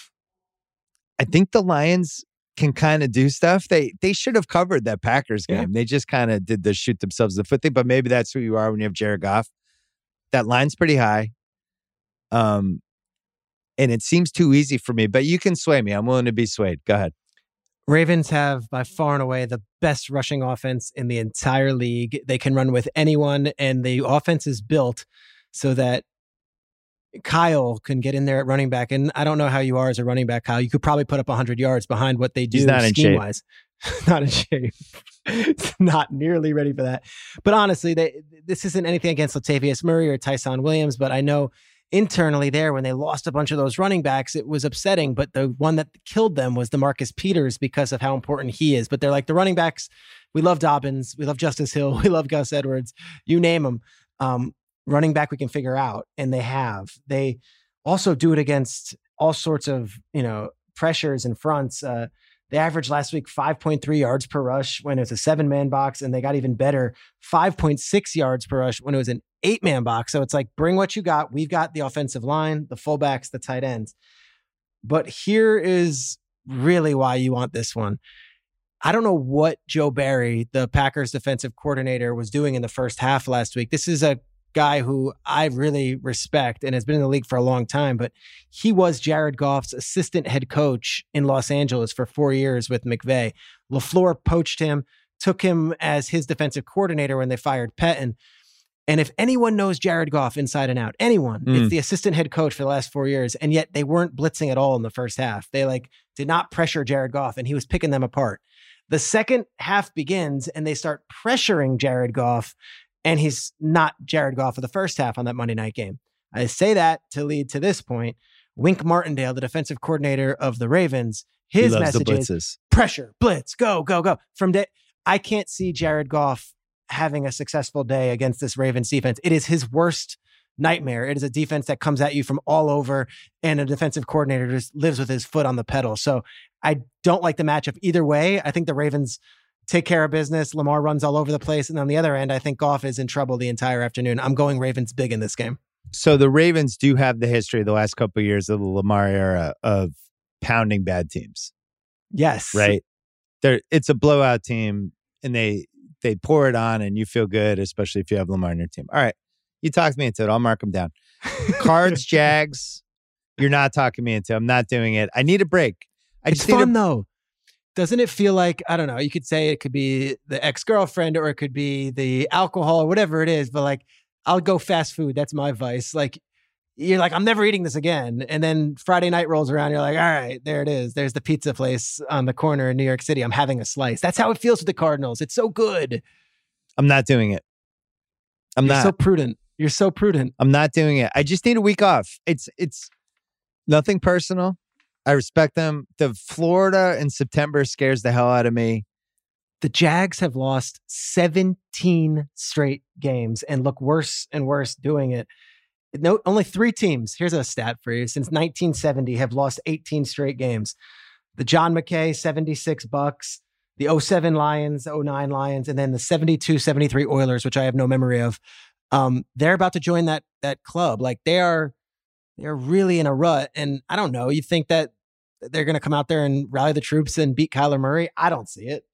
I think the Lions can kind of do stuff. They they should have covered that Packers game. Yeah. They just kind of did the shoot themselves in the foot thing, but maybe that's who you are when you have Jared Goff. That line's pretty high. Um, and it seems too easy for me, but you can sway me. I'm willing to be swayed. Go ahead. Ravens have by far and away the best rushing offense in the entire league. They can run with anyone, and the offense is built so that Kyle can get in there at running back. And I don't know how you are as a running back, Kyle. You could probably put up one hundred yards behind what they do He's not in shape. scheme-wise. Not in shape. Not nearly ready for that. But honestly, they, this isn't anything against Latavius Murray or Tyson Williams, but I know internally there, when they lost a bunch of those running backs, it was upsetting. But the one that killed them was DeMarcus Peters because of how important he is. But they're like, the running backs, we love Dobbins, we love Justice Hill, we love Gus Edwards, you name them. Um, running back we can figure out, and they have. They also do it against all sorts of, you know, pressures and fronts. Uh, they averaged last week five point three yards per rush when it was a seven-man box, and they got even better, five point six yards per rush when it was an eight-man box. So it's like, bring what you got. We've got the offensive line, the fullbacks, the tight ends. But here is really why you want this one. I don't know what Joe Barry, the Packers defensive coordinator, was doing in the first half last week. This is a guy who I really respect and has been in the league for a long time, but he was Jared Goff's assistant head coach in Los Angeles for four years with McVay. LaFleur poached him, took him as his defensive coordinator when they fired Pettin. And if anyone knows Jared Goff inside and out, anyone, Mm. it's the assistant head coach for the last four years. And yet they weren't blitzing at all in the first half. They like did not pressure Jared Goff, and he was picking them apart. The second half begins and they start pressuring Jared Goff, and he's not Jared Goff of the first half on that Monday night game. I say that to lead to this point. Wink Martindale, the defensive coordinator of the Ravens, He his loves the message is blitzes. pressure, blitz, go, go, go. From day, I can't see Jared Goff having a successful day against this Ravens defense. It is his worst nightmare. It is a defense that comes at you from all over, and a defensive coordinator just lives with his foot on the pedal. So I don't like the matchup either way. I think the Ravens take care of business. Lamar runs all over the place. And on the other end, I think Goff is in trouble the entire afternoon. I'm going Ravens big in this game. So the Ravens do have the history the last couple of years of the Lamar era of pounding bad teams, Yes. right? They're, it's a blowout team, and they they pour it on, and you feel good, especially if you have Lamar on your team. All right, you talked me into it. I'll mark them down. Cards, Jags, you're not talking me into. I'm not doing it. I need a break. I It's just need fun a, though. Doesn't it feel like, I don't know, you could say it could be the ex-girlfriend or it could be the alcohol or whatever it is, but like, I'll go fast food. That's my vice. Like, you're like, I'm never eating this again. And then Friday night rolls around. You're like, all right, there it is. There's the pizza place on the corner in New York City. I'm having a slice. That's how it feels with the Cardinals. It's so good. I'm not doing it. I'm You're not. so prudent. You're so prudent. I'm not doing it. I just need a week off. It's it's nothing personal. I respect them. The Florida in September scares the hell out of me. The Jags have lost seventeen straight games and look worse and worse doing it. No, only three teams, here's a stat for you, since nineteen seventy have lost eighteen straight games. The John McKay, seventy-six Bucks, the oh seven Lions, oh nine Lions, and then the seventy-two seventy-three Oilers, which I have no memory of. Um, they're about to join that that club. Like they are, they're really in a rut. And I don't know. You think that they're going to come out there and rally the troops and beat Kyler Murray? I don't see it.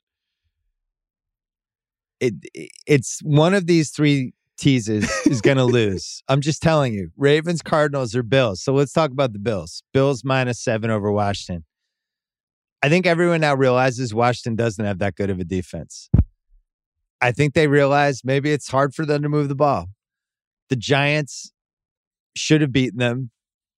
It it's one of these three teases is going to lose. I'm just telling you. Ravens, Cardinals, or Bills. So let's talk about the Bills. Bills minus seven over Washington. I think everyone now realizes Washington doesn't have that good of a defense. I think they realize maybe it's hard for them to move the ball. The Giants should have beaten them.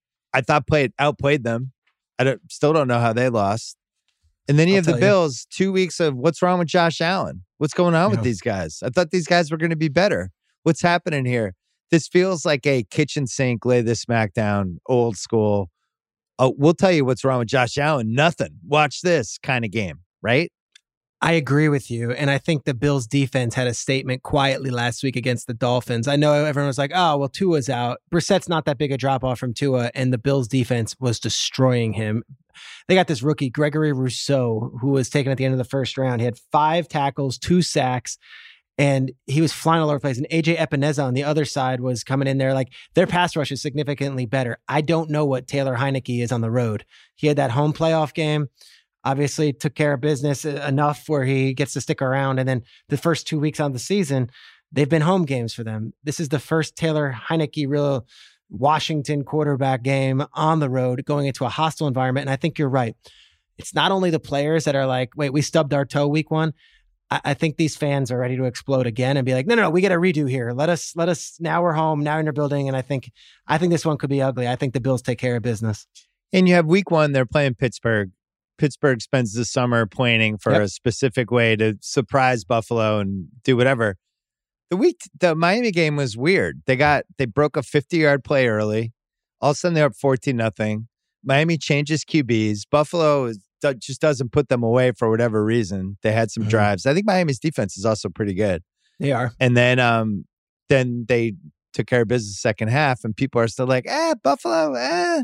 I thought played outplayed them. I don't, still don't know how they lost. And then you I'll have the tell you. Bills, two weeks of what's wrong with Josh Allen? What's going on Yeah. with these guys? I thought these guys were going to be better. What's happening here? This feels like a kitchen sink, lay this smack down, old school. Oh, we'll tell you what's wrong with Josh Allen. Nothing. Watch this kind of game, right? I agree with you. And I think the Bills defense had a statement quietly last week against the Dolphins. I know everyone was like, oh, well, Tua's out. Brissett's not that big a drop off from Tua. And the Bills defense was destroying him. They got this rookie, Gregory Rousseau, who was taken at the end of the first round. He had five tackles, two sacks, and he was flying all over the place. And A J Epineza on the other side was coming in there. Like their pass rush is significantly better. I don't know what Taylor Heineke is on the road. He had that home playoff game. Obviously took care of business enough where he gets to stick around. And then the first two weeks on the season, they've been home games for them. This is the first Taylor Heineke real Washington quarterback game on the road going into a hostile environment. And I think you're right. It's not only the players that are like, wait, we stubbed our toe week one. I, I think these fans are ready to explode again and be like, no, no, no, we got to redo here. Let us, let us, now we're home, now in your building. And I think, I think this one could be ugly. I think the Bills take care of business. And you have week one, they're playing Pittsburgh. Pittsburgh spends the summer planning for Yep. a specific way to surprise Buffalo and do whatever. The week, the Miami game was weird. They got, they broke a fifty-yard play early. All of a sudden, they're up fourteen nothing. Miami changes Q Bs. Buffalo is, do- just doesn't put them away for whatever reason. They had some Mhm. drives. I think Miami's defense is also pretty good. They are. And then, um, then they took care of business second half, and people are still like, eh, Buffalo, eh.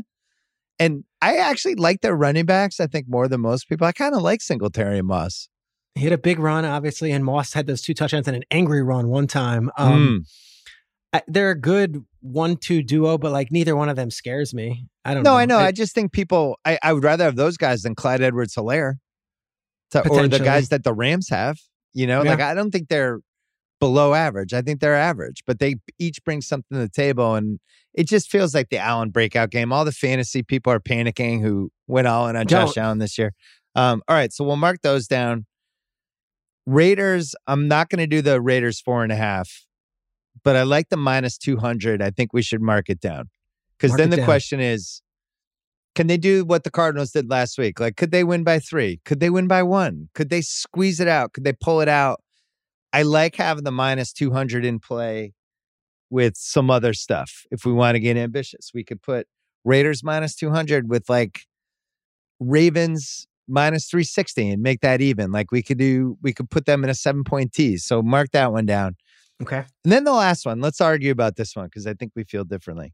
And I actually like their running backs, I think, more than most people. I kind of like Singletary and Moss. He had a big run, obviously, and Moss had those two touchdowns and an angry run one time. Um, I, they're a good one two duo, but like neither one of them scares me. I don't No, know. I know. I, just think people, I, I would rather have those guys than Clyde Edwards-Helaire or the Potentially. guys that the Rams have. You know, Yeah. like I don't think they're below average. I think they're average, but they each bring something to the table. And it just feels like the Allen breakout game. All the fantasy people are panicking who went all in on Don't. Josh Allen this year. Um, all right, so we'll mark those down. Raiders, I'm not going to do the Raiders four and a half, but I like the minus two hundred. I think we should mark it down. Because Mark then it the down. question is, can they do what the Cardinals did last week? Like, could they win by three? Could they win by one? Could they squeeze it out? Could they pull it out? I like having the minus two hundred in play with some other stuff. If we want to get ambitious, we could put Raiders minus two hundred with like Ravens minus three sixty and make that even. Like we could do, we could put them in a seven point tease. So mark that one down. Okay. And then the last one, let's argue about this one because I think we feel differently.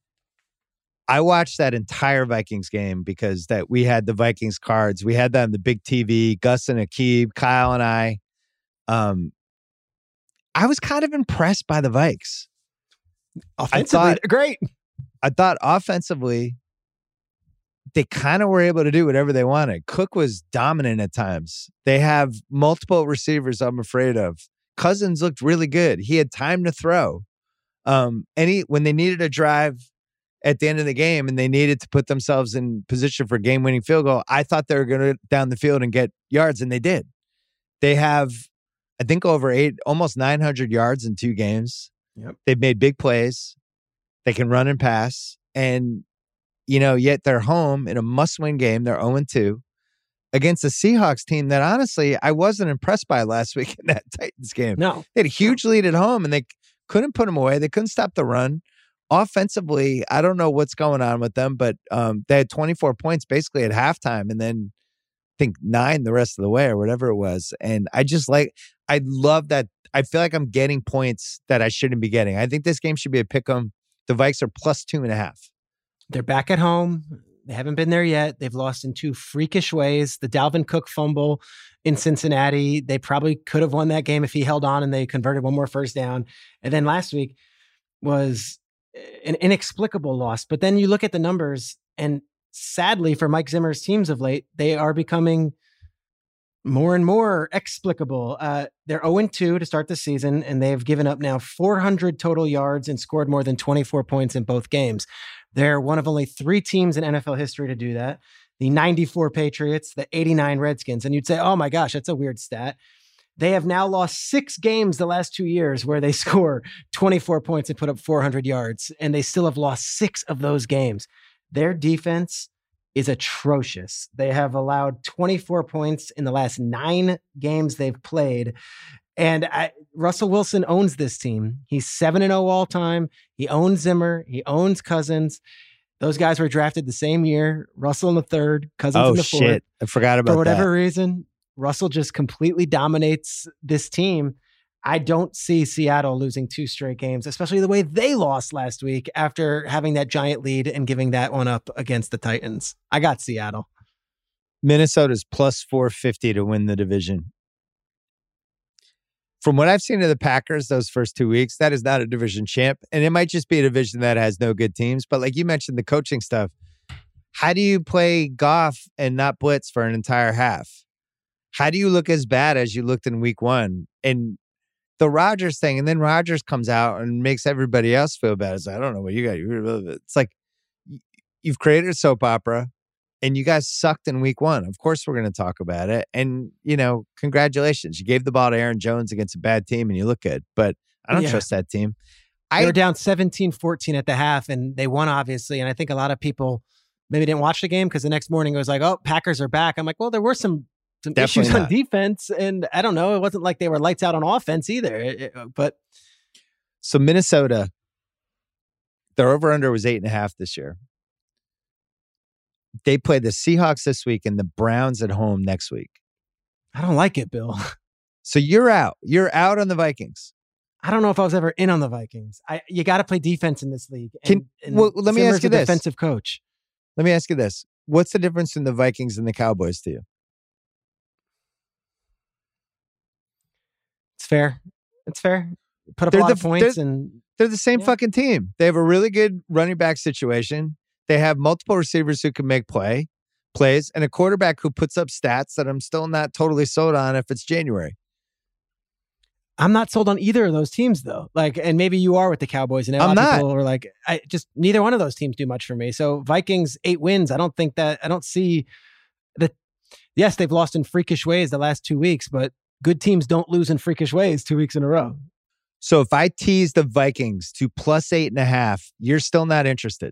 I watched that entire Vikings game because that we had the Vikings cards. We had that on the big T V, Gus and Akib, Kyle and I. Um, I was kind of impressed by the Vikes. Offensively, thought- great. I thought offensively, they kind of were able to do whatever they wanted. Cook was dominant at times. They have multiple receivers I'm afraid of. Cousins looked really good. He had time to throw. Um, any when they needed a drive at the end of the game and they needed to put themselves in position for a game-winning field goal, I thought they were going to down the field and get yards, and they did. They have, I think, over eight, almost nine hundred yards in two games. Yep. They've made big plays. They can run and pass. And, you know, yet they're home in a must-win game. They're oh and two against the Seahawks team that, honestly, I wasn't impressed by last week in that Titans game. No. They had a huge lead at home, and they couldn't put them away. They couldn't stop the run. Offensively, I don't know what's going on with them, but um, they had twenty-four points basically at halftime, and then I think nine the rest of the way or whatever it was. And I just like, I love that. I feel like I'm getting points that I shouldn't be getting. I think this game should be a pick 'em. The Vikes are plus two and a half. They're back at home. They haven't been there yet. They've lost in two freakish ways. The Dalvin Cook fumble in Cincinnati, they probably could have won that game if he held on and they converted one more first down. And then last week was an inexplicable loss. But then you look at the numbers, and sadly for Mike Zimmer's teams of late, they are becoming more and more explicable. Uh, they're oh and two to start the season, and they've given up now four hundred total yards and scored more than twenty-four points in both games. They're one of only three teams in N F L history to do that. The ninety-four Patriots, the eighty-nine Redskins. And you'd say, oh my gosh, that's a weird stat. They have now lost six games the last two years where they score twenty-four points and put up four hundred yards, and they still have lost six of those games. Their defense is atrocious. They have allowed twenty-four points in the last nine games they've played. And I, Russell Wilson owns this team. He's seven and oh all time. He owns Zimmer. He owns Cousins. Those guys were drafted the same year. Russell in the third, Cousins oh, in the fourth. Shit. I forgot about that. For whatever that. reason, Russell just completely dominates this team. I don't see Seattle losing two straight games, especially the way they lost last week after having that giant lead and giving that one up against the Titans. I got Seattle. Minnesota's plus four fifty to win the division. From what I've seen of the Packers those first two weeks, that is not a division champ. And it might just be a division that has no good teams. But like you mentioned, the coaching stuff. How do you play Goff and not blitz for an entire half? How do you look as bad as you looked in week one? And the Rodgers thing, and then Rodgers comes out and makes everybody else feel bad. It's like, I don't know what you got. It's like you've created a soap opera, and you guys sucked in week one. Of course, we're going to talk about it. And, you know, congratulations. You gave the ball to Aaron Jones against a bad team, and you look good. But I don't yeah. trust that team. They I, were down seventeen fourteen at the half, and they won, obviously. And I think a lot of people maybe didn't watch the game because the next morning it was like, oh, Packers are back. I'm like, well, there were some Some Definitely issues not. on defense, and I don't know. It wasn't like they were lights out on offense either. It, it, but so Minnesota, their over under was eight and a half this year. They play the Seahawks this week and the Browns at home next week. I don't like it, Bill. So you're out. You're out on the Vikings. I don't know if I was ever in on the Vikings. I you got to play defense in this league. Can, And, and well, let me Zimmer's ask you a this. Defensive coach. Let me ask you this: what's the difference in the Vikings and the Cowboys to you? It's fair. It's fair. Put up they're a lot the, of points, they're, and they're the same yeah. fucking team. They have a really good running back situation. They have multiple receivers who can make play plays, and a quarterback who puts up stats that I'm still not totally sold on if it's January. I'm not sold on either of those teams, though. Like, and maybe you are with the Cowboys, and a lot I'm of not. people are like, I just neither one of those teams do much for me. So Vikings eight wins. I don't think that I don't see that. Yes, they've lost in freakish ways the last two weeks, but good teams don't lose in freakish ways two weeks in a row. So if I tease the Vikings to plus eight and a half, you're still not interested.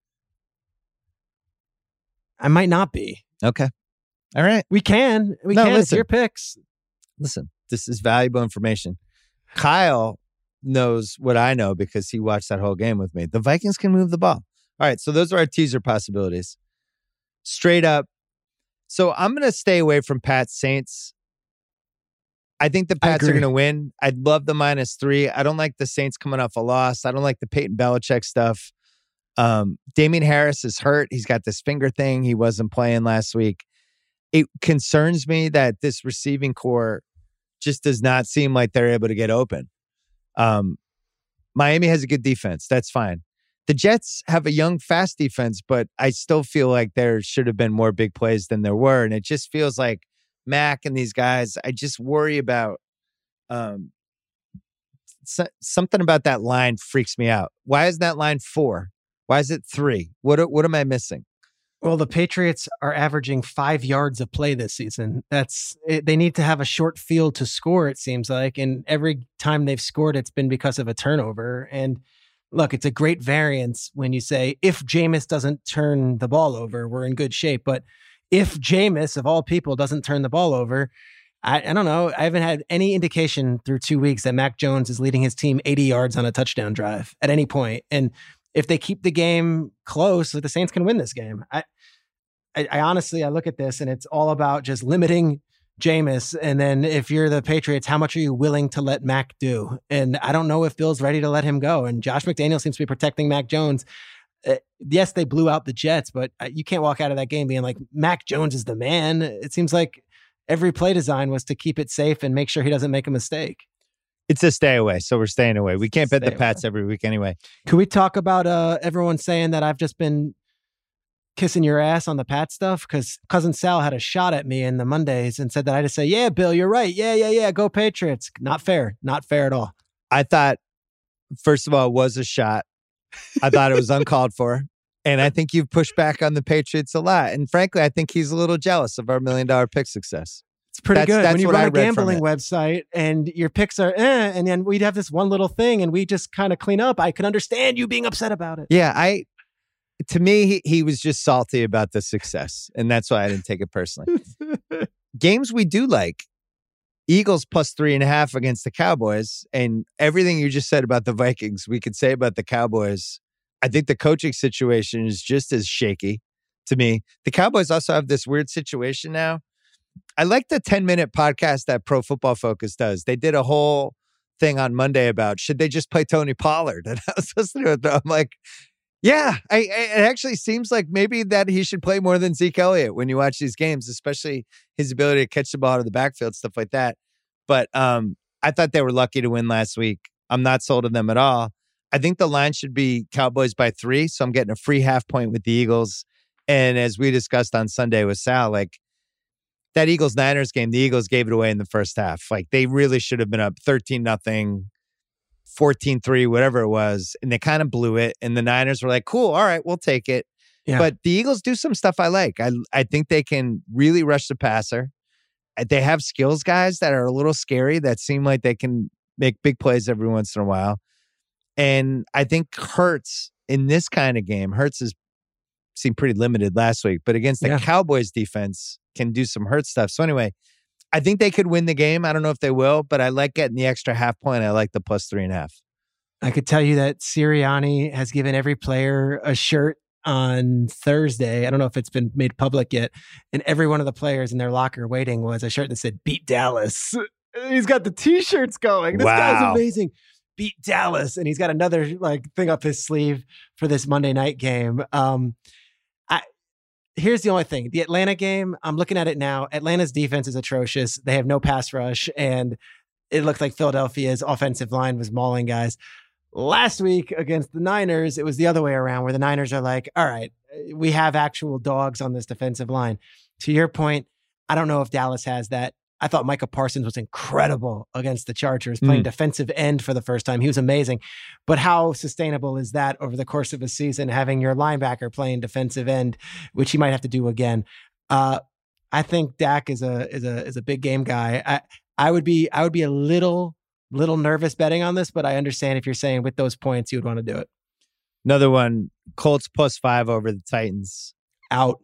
I might not be. Okay. All right. We can. We no, can. Listen. It's your picks. Listen, this is valuable information. Kyle knows what I know because he watched that whole game with me. The Vikings can move the ball. All right. So those are our teaser possibilities. Straight up. So I'm going to stay away from Pats Saints. I think the Pats are going to win. I'd love the minus three. I don't like the Saints coming off a loss. I don't like the Peyton Belichick stuff. Um, Damian Harris is hurt. He's got this finger thing. He wasn't playing last week. It concerns me that this receiving core just does not seem like they're able to get open. Um, Miami has a good defense. That's fine. The Jets have a young, fast defense, but I still feel like there should have been more big plays than there were. And it just feels like Mac and these guys, I just worry about um, so, something about that line freaks me out. Why is that line four? Why is it three? What what am I missing? Well, the Patriots are averaging five yards of play this season. That's it, they need to have a short field to score, it seems like. And every time they've scored, it's been because of a turnover. And look, it's a great variance when you say, if Jameis doesn't turn the ball over, we're in good shape. But if Jameis, of all people, doesn't turn the ball over, I, I don't know. I haven't had any indication through two weeks that Mac Jones is leading his team eighty yards on a touchdown drive at any point. And if they keep the game close, the Saints can win this game. I, I, I honestly, I look at this and it's all about just limiting Jameis. And then if you're the Patriots, how much are you willing to let Mac do? And I don't know if Bill's ready to let him go. And Josh McDaniel seems to be protecting Mac Jones. uh, yes, they blew out the Jets, but uh, you can't walk out of that game being like, Mac Jones is the man. It seems like every play design was to keep it safe and make sure he doesn't make a mistake. It's a stay away, so we're staying away. We can't bet Stay the Pats away. every week anyway. Can we talk about uh, everyone saying that I've just been kissing your ass on the Pat stuff? Because Cousin Sal had a shot at me in the Mondays and said that I just say, yeah, Bill, you're right. Yeah, yeah, yeah. Go Patriots. Not fair. Not fair at all. I thought, first of all, it was a shot. I thought it was uncalled for. And I think you've pushed back on the Patriots a lot. And frankly, I think he's a little jealous of our million dollar pick success. It's pretty That's- good that's when you what run I a read from gambling it. website and your picks are eh, and then we'd have this one little thing and we just kind of clean up. I can understand you being upset about it. Yeah, I. To me, he, he was just salty about the success. And that's why I didn't take it personally. Games we do like. Eagles plus three and a half against the Cowboys. And everything you just said about the Vikings, we could say about the Cowboys. I think the coaching situation is just as shaky to me. The Cowboys also have this weird situation now. I like the ten minute podcast that Pro Football Focus does. They did a whole thing on Monday about should they just play Tony Pollard? And I was listening to it. I'm like, yeah, I, I, it actually seems like maybe that he should play more than Zeke Elliott when you watch these games, especially his ability to catch the ball out of the backfield, stuff like that. But um, I thought they were lucky to win last week. I'm not sold on them at all. I think the line should be Cowboys by three. So I'm getting a free half point with the Eagles. And as we discussed on Sunday with Sal, like that Eagles Niners game, the Eagles gave it away in the first half. Like they really should have been up thirteen nothing, fourteen three, whatever it was. And they kind of blew it. And the Niners were like, cool, all right, we'll take it. Yeah. But the Eagles do some stuff I like. I I think they can really rush the passer. They have skills guys that are a little scary that seem like they can make big plays every once in a while. And I think Hurts in this kind of game, Hurts has seemed pretty limited last week, but against the Yeah. Cowboys defense can do some Hurts stuff. So anyway, I think they could win the game. I don't know if they will, but I like getting the extra half point. I like the plus three and a half. I could tell you that Sirianni has given every player a shirt on Thursday. I don't know if it's been made public yet. And every one of the players in their locker waiting was a shirt that said beat Dallas. He's got the t-shirts going. This Wow. guy's amazing. Beat Dallas. And he's got another like thing up his sleeve for this Monday night game. Um, I Here's the only thing. The Atlanta game, I'm looking at it now. Atlanta's defense is atrocious. They have no pass rush. And it looked like Philadelphia's offensive line was mauling guys. Last week against the Niners, it was the other way around where the Niners are like, all right, we have actual dogs on this defensive line. To your point, I don't know if Dallas has that. I thought Micah Parsons was incredible against the Chargers, playing Mm. defensive end for the first time. He was amazing. But how sustainable is that over the course of a season, having your linebacker playing defensive end, which he might have to do again? Uh, I think Dak is a is a is a big game guy. I I would be I would be a little little nervous betting on this, but I understand if you're saying with those points you would want to do it. Another one, Colts plus five over the Titans. Out.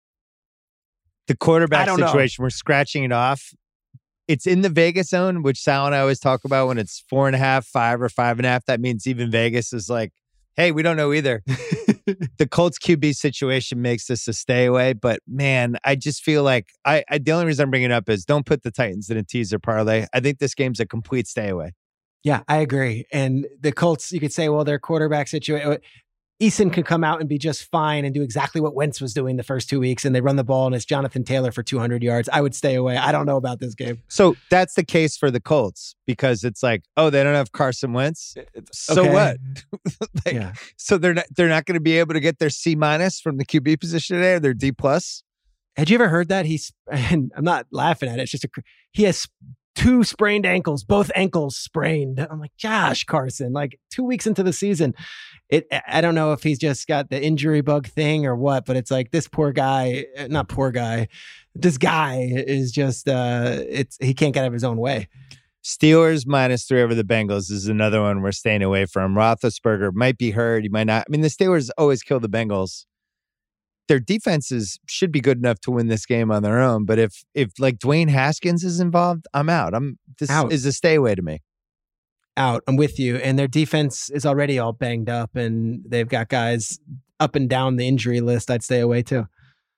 The I quarterback don't know. situation, we're scratching it off. It's in the Vegas zone, which Sal and I always talk about when it's four and a half, five or five and a half. That means even Vegas is like, hey, we don't know either. The Colts Q B situation makes this a stay away. But man, I just feel like I, I the only reason I'm bringing it up is don't put the Titans in a teaser parlay. I think this game's a complete stay away. Yeah, I agree. And the Colts, you could say, well, their quarterback situation, Eason could come out and be just fine and do exactly what Wentz was doing the first two weeks, and they run the ball, and it's Jonathan Taylor for two hundred yards. I would stay away. I don't know about this game. So that's the case for the Colts because it's like, oh, they don't have Carson Wentz. So Okay. what? Like, Yeah. So they're not they're not going to be able to get their C minus from the Q B position today, or their D plus. Had you ever heard that? He's, and I'm not laughing at it. It's just a, he has two sprained ankles, both ankles sprained. I'm like, Josh Carson, like two weeks into the season. It, I don't know if he's just got the injury bug thing or what, but it's like this poor guy, not poor guy, this guy is just, uh, it's, he can't get out of his own way. Steelers minus three over the Bengals is another one we're staying away from. Roethlisberger might be hurt. He might not. I mean, the Steelers always kill the Bengals. Their defenses should be good enough to win this game on their own. But if if like Dwayne Haskins is involved, I'm out. I'm this Out. is a stay away to me. Out. I'm with you. And their defense is already all banged up and they've got guys up and down the injury list. I'd stay away too.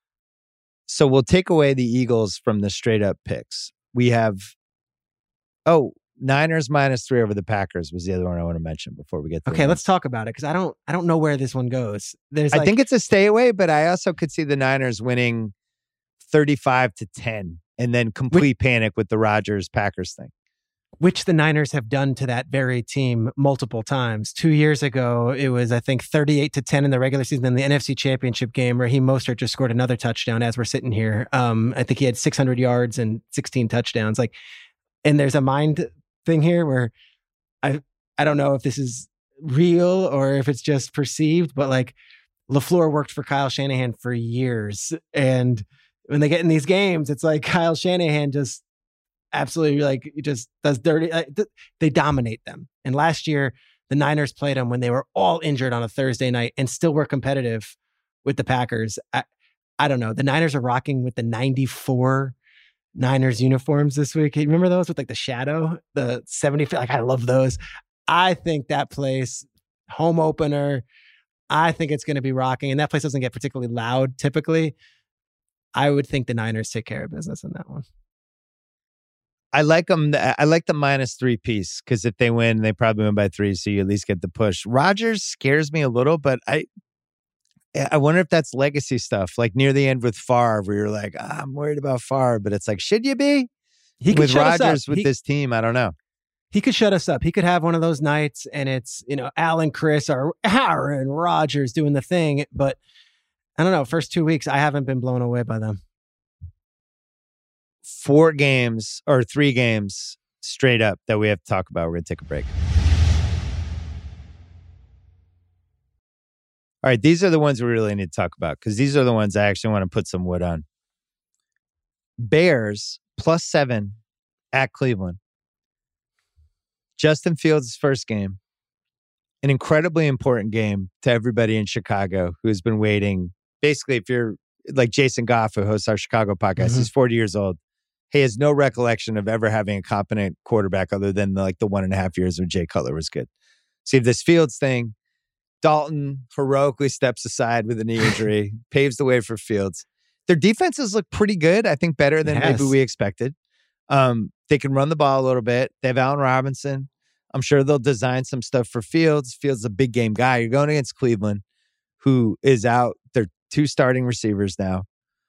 So we'll take away the Eagles from the straight up picks. We have, oh, Niners minus three over the Packers was the other one I want to mention before we get to Okay, the let's talk about it because I don't I don't know where this one goes. There's I like, think it's a stay away, but I also could see the Niners winning thirty-five to ten and then complete panic with the Rodgers Packers thing. which the Niners have done to that very team multiple times. Two years ago, it was, I think, thirty-eight to ten in the regular season in the N F C Championship game, Raheem Mostert just scored another touchdown as we're sitting here. Um, I think he had six hundred yards and sixteen touchdowns. Like, and there's a mind thing here where I I don't know if this is real or if it's just perceived, but like LaFleur worked for Kyle Shanahan for years. And when they get in these games, it's like Kyle Shanahan just absolutely like just does dirty. Uh, th- they dominate them. And last year, the Niners played them when they were all injured on a Thursday night and still were competitive with the Packers. I, I don't know. The Niners are rocking with the ninety-four Niners uniforms this week. You remember those with like the shadow, the seventy? Like, I love those. I think that place, home opener, I think it's going to be rocking. And that place doesn't get particularly loud typically. I would think the Niners take care of business in that one. I like them. I like the minus three piece because if they win, they probably win by three. So you at least get the push. Rodgers scares me a little, but I, I wonder if that's legacy stuff. Like near the end with Favre, where you're like, ah, I'm worried about Favre, but it's like, should you be? He could with shut us Rodgers up. with He- this team, I don't know. He could shut us up. He could have one of those nights and it's, you know, Alan Chris or Aaron Rodgers doing the thing. But I don't know. First two weeks, I haven't been blown away by them. Four games or three games straight up that we have to talk about. We're going to take a break. All right. These are the ones we really need to talk about because these are the ones I actually want to put some wood on. Bears plus seven at Cleveland. Justin Fields' first game. An incredibly important game to everybody in Chicago who's been waiting. Basically, if you're like Jason Goff, who hosts our Chicago podcast, Mm-hmm. he's forty years old. He has no recollection of ever having a competent quarterback other than like the one and a half years when Jay Cutler was good. See, if this Fields thing, Dalton heroically steps aside with a knee injury, paves the way for Fields. Their defenses look pretty good. I think better than Yes. maybe we expected. Um, they can run the ball a little bit. They have Allen Robinson. I'm sure they'll design some stuff for Fields. Fields is a big game guy. You're going against Cleveland, who is out. They're two starting receivers now.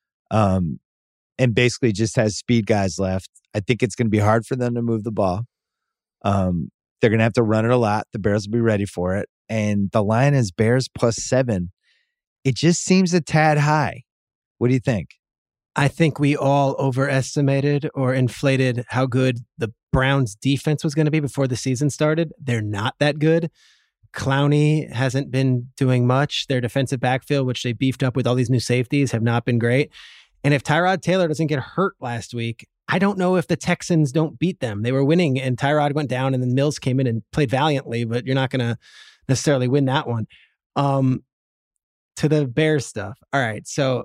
Um, and basically just has speed guys left. I think it's going to be hard for them to move the ball. Um, they're going to have to run it a lot. The Bears will be ready for it. And the line is Bears plus seven. It just seems a tad high. What do you think? I think we all overestimated or inflated how good the Browns defense was going to be before the season started. They're not that good. Clowney hasn't been doing much. Their defensive backfield, which they beefed up with all these new safeties, have not been great. And if Tyrod Taylor doesn't get hurt last week, I don't know if the Texans don't beat them. They were winning and Tyrod went down and then Mills came in and played valiantly, but you're not going to necessarily win that one. Um, to the Bears stuff. All right. So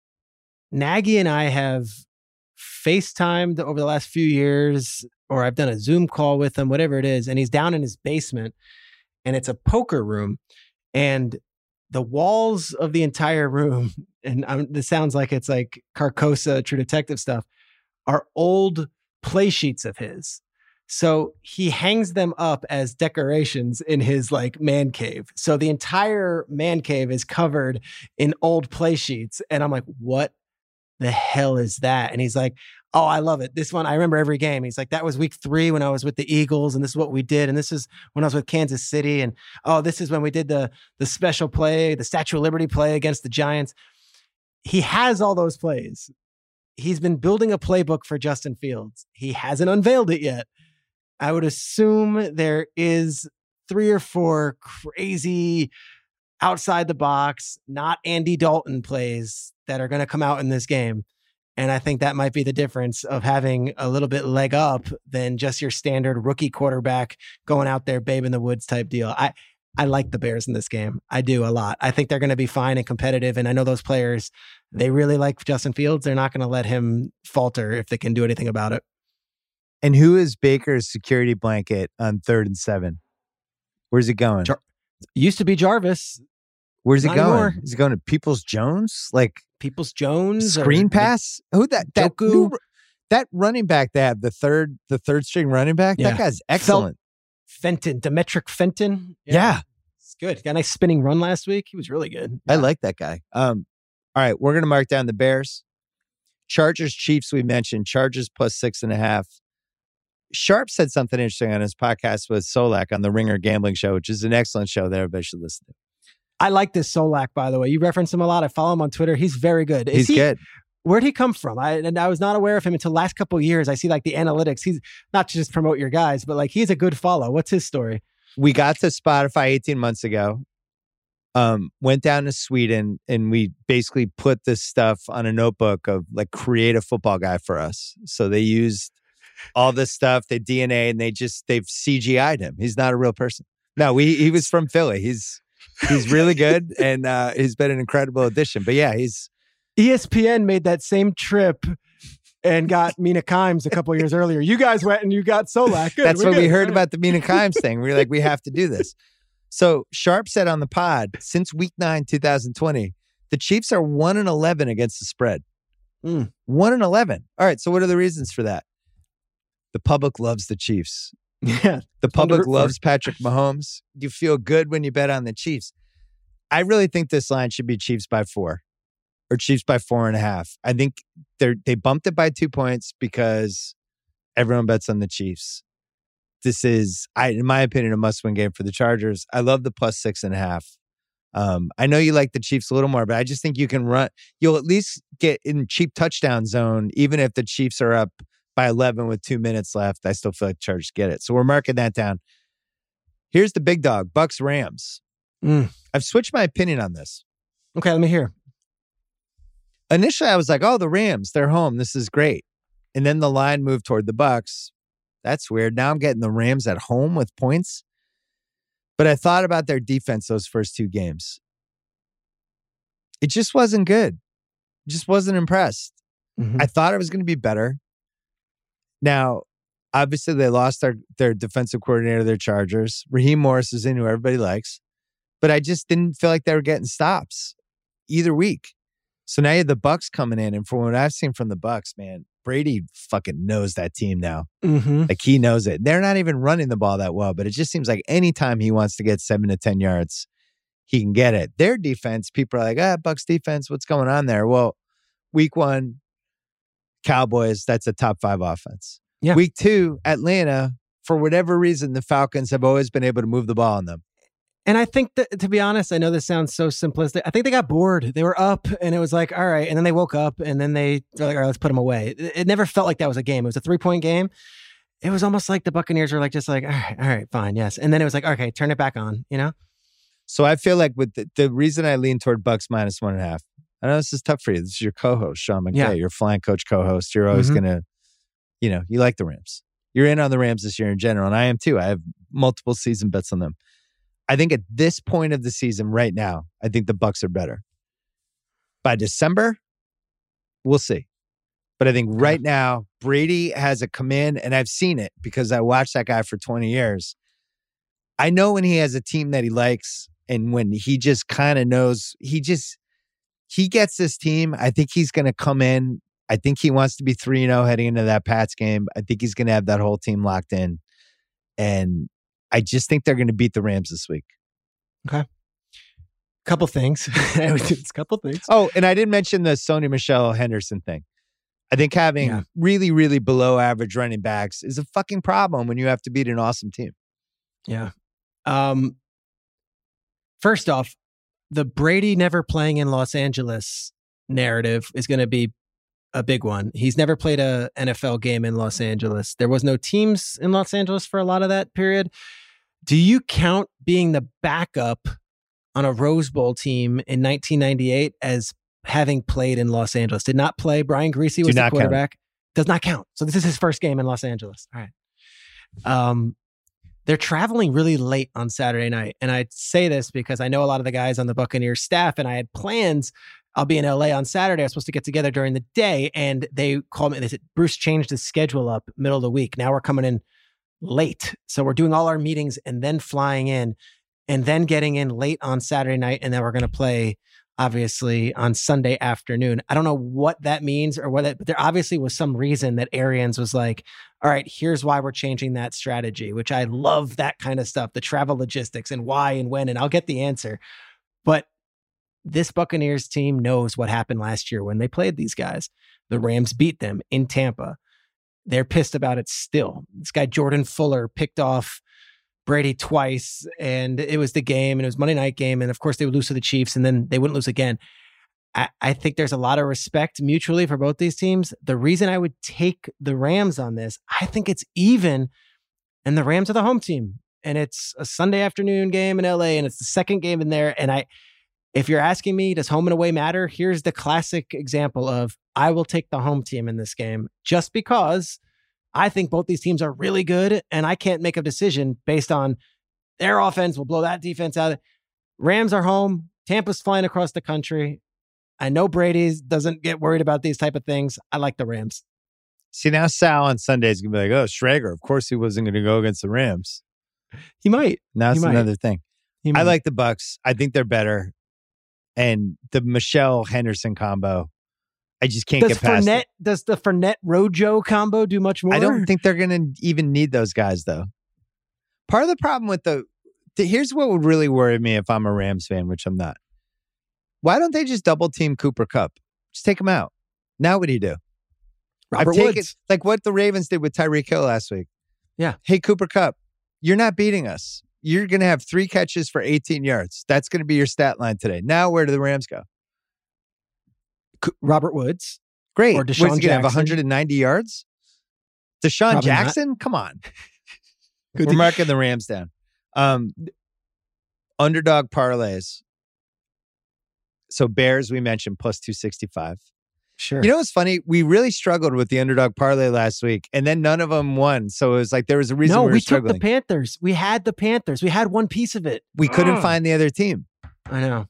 Nagy and I have FaceTimed over the last few years, or I've done a Zoom call with him, whatever it is. And he's down in his basement and it's a poker room. And the walls of the entire room, and um, this sounds like it's like Carcosa, True Detective stuff, are old play sheets of his. So he hangs them up as decorations in his like man cave. So the entire man cave is covered in old play sheets. And I'm like, what the hell is that? And he's like, oh, I love it. This one, I remember every game. He's like, that was week three when I was with the Eagles, and this is what we did. And this is when I was with Kansas City. And oh, this is when we did the the special play, the Statue of Liberty play against the Giants. He has all those plays. He's been building a playbook for Justin Fields. He hasn't unveiled it yet. I would assume there is three or four crazy outside the box, not Andy Dalton plays that are going to come out in this game. And I think that might be the difference of having a little bit leg up than just your standard rookie quarterback going out there, babe in the woods type deal. I, I like the Bears in this game. I do a lot. I think they're going to be fine and competitive. And I know those players, they really like Justin Fields. They're not going to let him falter if they can do anything about it. And who is Baker's security blanket on third and seven? Where's it going? Jar- Used to be Jarvis. Where's it Not going? anymore. Is it going to Peoples Jones? Like Peoples Jones. screen or- pass? Who that? That Joku. new, That running back they have, the third, the third string running back, Yeah. that guy's excellent. Fenton, Demetric Fenton. Yeah. It's good. Got a nice spinning run last week. He was really good. I like that guy. Um, all right, we're going to mark down the Bears. Chargers, Chiefs, we mentioned. Chargers plus six and a half. Sharp said something interesting on his podcast with Solak on the Ringer Gambling Show, which is an excellent show that everybody should listen to. I like this Solak, by the way. You reference him a lot. I follow him on Twitter. He's very good. Is He's he, good. Where'd he come from? I and I was not aware of him until last couple of years. I see like the analytics. He's not to just promote your guys, but like he's a good follow. What's his story? We got to Spotify eighteen months ago. Um, went down to Sweden and we basically put this stuff on a notebook of like create a football guy for us. So they used all this stuff, they D N A, and they just they've C G I'd him. He's not a real person. No, we he was from Philly. He's he's really good and uh, he's been an incredible addition. But yeah, he's E S P N made that same trip and got Mina Kimes a couple of years earlier. You guys went and you got Solak. Good, That's we're what we good. heard about the Mina Kimes thing. We were like, we have to do this. So Sharp said on the pod, since week nine, two thousand twenty, the Chiefs are one and eleven against the spread. Mm. One and eleven. All right. So what are the reasons for that? The public loves the Chiefs. Yeah. The to public root for. loves Patrick Mahomes. You feel good when you bet on the Chiefs. I really think this line should be Chiefs by four or Chiefs by four and a half. I think they're they bumped it by two points because everyone bets on the Chiefs. This is, I, in my opinion, a must-win game for the Chargers. I love the plus six and a half. Um, I know you like the Chiefs a little more, but I just think you can run. You'll at least get in cheap touchdown zone, even if the Chiefs are up by eleven with two minutes left. I still feel like Chargers get it. So we're marking that down. Here's the big dog, Bucks Rams. Mm. I've switched my opinion on this. Okay, let me hear. Initially, I was like, oh, the Rams, they're home. This is great. And then the line moved toward the Bucks. That's weird. Now I'm getting the Rams at home with points. But I thought about their defense those first two games. It just wasn't good. Just wasn't impressed. Mm-hmm. I thought it was going to be better. Now, obviously, they lost their, their defensive coordinator, their Chargers. Raheem Morris is in, who everybody likes. But I just didn't feel like they were getting stops either week. So now you have the Bucks coming in. And from what I've seen from the Bucks, man, Brady fucking knows that team now. Mm-hmm. Like he knows it. They're not even running the ball that well, but it just seems like anytime he wants to get seven to ten yards, he can get it. Their defense, people are like, ah, Bucks defense, what's going on there? Well, week one, Cowboys, that's a top five offense. Yeah. Week two, Atlanta, for whatever reason, the Falcons have always been able to move the ball on them. And I think that, to be honest, I know this sounds so simplistic. I think they got bored. They were up and it was like, all right. And then they woke up and then they were like, all right, let's put them away. It, it never felt like that was a game. It was a three point game. It was almost like the Buccaneers were like, just like, all right, all right, fine. Yes. And then it was like, okay, turn it back on, you know? So I feel like with the, the reason I lean toward Bucks minus one and a half, I know this is tough for you. This is your co-host, Sean McVay, Yeah. your flying coach co-host. You're always Mm-hmm. going to, you know, you like the Rams. You're in on the Rams this year in general. And I am too. I have multiple season bets on them. I think at this point of the season right now, I think the Bucks are better. By December, we'll see. But I think right now, Brady has a command, and I've seen it because I watched that guy for twenty years. I know when he has a team that he likes and when he just kind of knows, he just, he gets this team. I think he's going to come in. I think he wants to be three and oh heading into that Pats game. I think he's going to have that whole team locked in. And I just think they're going to beat the Rams this week. Okay. Couple things. It's a couple things. Oh, and I didn't mention the Sony Michelle Henderson thing. I think having Yeah. really, really below average running backs is a fucking problem when you have to beat an awesome team. Yeah. Um, first off, the Brady never playing in Los Angeles narrative is going to be a big one. He's never played a N F L game in Los Angeles. There was no teams in Los Angeles for a lot of that period. Do you count being the backup on a Rose Bowl team in nineteen ninety-eight as having played in Los Angeles? Did not play. Brian Griese was Do the not count. quarterback. Does not count. So this is his first game in Los Angeles. All right. Um, they're traveling really late on Saturday night. And I say this because I know a lot of the guys on the Buccaneers staff, and I had plans. I'll be in L A on Saturday. I was supposed to get together during the day. And they called me. They said, Bruce changed his schedule up middle of the week. Now we're coming in late. So we're doing all our meetings and then flying in and then getting in late on Saturday night. And then we're going to play obviously, on Sunday afternoon. I don't know what that means or what, it, but there obviously was some reason that Arians was like, all right, here's why we're changing that strategy, which I love that kind of stuff, the travel logistics and why and when, and I'll get the answer. But this Buccaneers team knows what happened last year when they played these guys. The Rams beat them in Tampa. They're pissed about it still. This guy, Jordan Fuller, picked off Brady twice, and it was the game, and it was Monday night game, and of course they would lose to the Chiefs, and then they wouldn't lose again. I, I think there's a lot of respect mutually for both these teams. The reason I would take the Rams on this, I think it's even, and the Rams are the home team, and it's a Sunday afternoon game in L A, and it's the second game in there, and I, if you're asking me, does home and away matter? Here's the classic example of I will take the home team in this game just because I think both these teams are really good, and I can't make a decision based on their offense will blow that defense out. Rams are home. Tampa's flying across the country. I know Brady doesn't get worried about these type of things. I like the Rams. See, now Sal on Sunday is going to be like, oh, Schrager, of course he wasn't going to go against the Rams. He might. Now it's he another might. thing. He I might. like the Bucks. I think they're better. And the Michelle Henderson combo, I just can't does get past Fournette, it. Does the Fournette Rojo combo do much more? I don't think they're going to even need those guys, though. Part of the problem with the, the, here's what would really worry me if I'm a Rams fan, which I'm not. Why don't they just double team Cooper Kupp? Just take him out. Now what do you do? Robert I've taken, Woods. like what the Ravens did with Tyreek Hill last week. Yeah. Hey, Cooper Kupp, you're not beating us. You're going to have three catches for eighteen yards. That's going to be your stat line today. Now, where do the Rams go? Robert Woods. Great. Or What's Deshaun he going to have Jackson. one hundred ninety yards? Deshaun Probably not. Jackson? Come on. Good We're to- marking the Rams down. Um, underdog parlays. So Bears, we mentioned, plus two sixty-five. Sure. You know what's funny? We really struggled with the underdog parlay last week, and then none of them won. So it was like there was a reason no, we were we struggling. took the Panthers. We had the Panthers. We had one piece of it. we couldn't Ugh. find the other team. I know.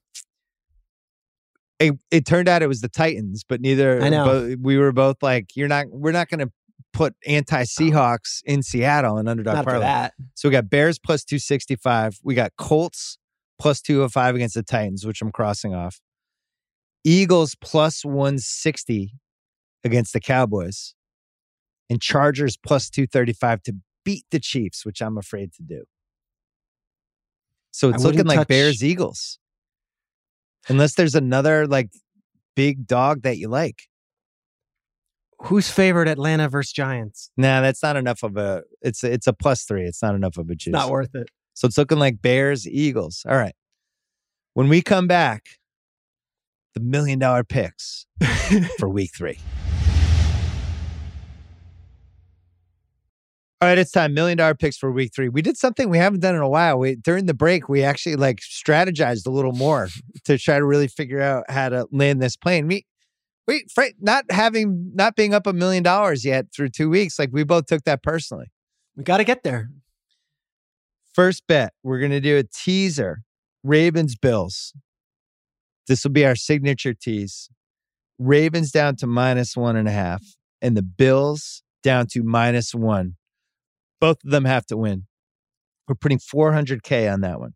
It, it turned out it was the Titans, but neither. I know. Bo- we were both like, "You're not. We're not going to put anti-Seahawks in Seattle in underdog Not for parlay." that. So we got Bears plus two sixty-five. We got Colts plus two oh five against the Titans, which I'm crossing off. Eagles plus one sixty against the Cowboys. And Chargers plus two thirty-five to beat the Chiefs, which I'm afraid to do. So it's I looking wouldn't like touch- Bears Eagles. Unless there's another like big dog that you like. Who's favored Atlanta versus Giants? Nah, that's not enough of a it's a, it's a plus three. It's not enough of a juice. Not worth it. So it's looking like Bears, Eagles. All right. When we come back, the million dollar picks for week three. All right, it's time. Million dollar picks for week three. We did something we haven't done in a while. We during the break, we actually like strategized a little more to try to really figure out how to land this plane. We wait, Frank, not having not being up a million dollars yet through two weeks, like we both took that personally. We got to get there. First bet, we're going to do a teaser. Ravens, Bills. This will be our signature tease. Ravens down to minus one and a half, and the Bills down to minus one. Both of them have to win. We're putting four hundred K on that one.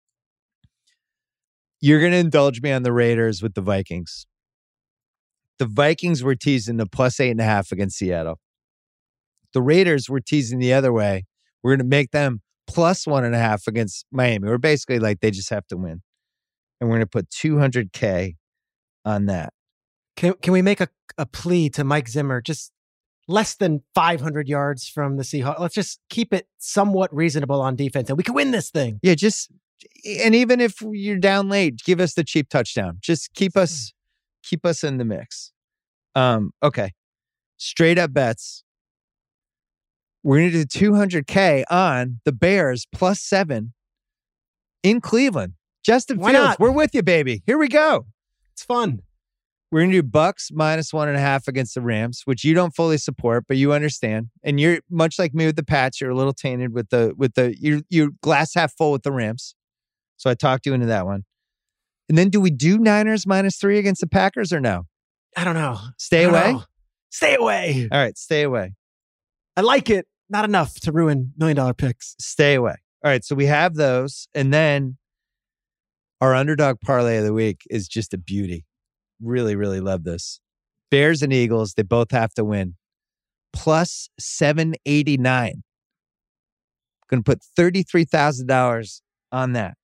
You're going to indulge me on the Raiders with the Vikings. The Vikings were teasing the plus eight and a half against Seattle. The Raiders were teasing the other way. We're going to make them plus one and a half against Miami. We're basically like they just have to win. And we're going to put two hundred K on that. Can can we make a, a plea to Mike Zimmer? Just less than five hundred yards from the Seahawks. Let's just keep it somewhat reasonable on defense, and we can win this thing. Yeah, just and even if you're down late, give us the cheap touchdown. Just keep us keep us in the mix. Um, okay. Straight up bets. We're going to do two hundred K on the Bears plus seven in Cleveland. Justin Why Fields, not? we're with you, baby. Here we go. It's fun. We're going to do Bucks minus one and a half against the Rams, which you don't fully support, but you understand. And you're much like me with the Pats. You're a little tainted with the, with the, you're, you're glass half full with the Rams. So I talked you into that one. And then do we do Niners minus three against the Packers or no? I don't know. Stay I don't away? know. Stay away. All right, stay away. I like it. Not enough to ruin million dollar picks. Stay away. All right, so we have those. And then Our underdog parlay of the week is just a beauty. Really, really love this. Bears and Eagles, they both have to win. Plus seven eighty-nine. Going to put thirty-three thousand dollars on that.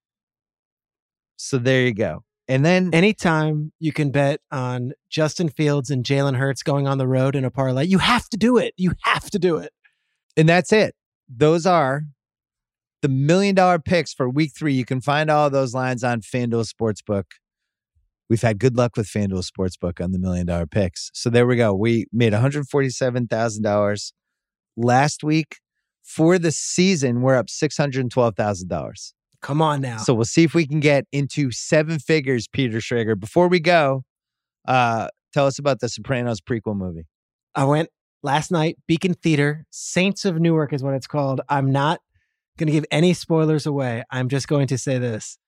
So there you go. And then anytime you can bet on Justin Fields and Jalen Hurts going on the road in a parlay, you have to do it. You have to do it. And that's it. Those are the million dollar picks for week three. You can find all of those lines on FanDuel Sportsbook. We've had good luck with FanDuel Sportsbook on the million dollar picks. So there we go. We made one hundred forty-seven thousand dollars last week. For the season, we're up six hundred twelve thousand dollars. Come on now. So we'll see if we can get into seven figures, Peter Schrager. Before we go, uh, tell us about the Sopranos prequel movie. I went last night, Beacon Theater, Saints of Newark is what it's called. I'm not going to give any spoilers away. I'm just going to say this.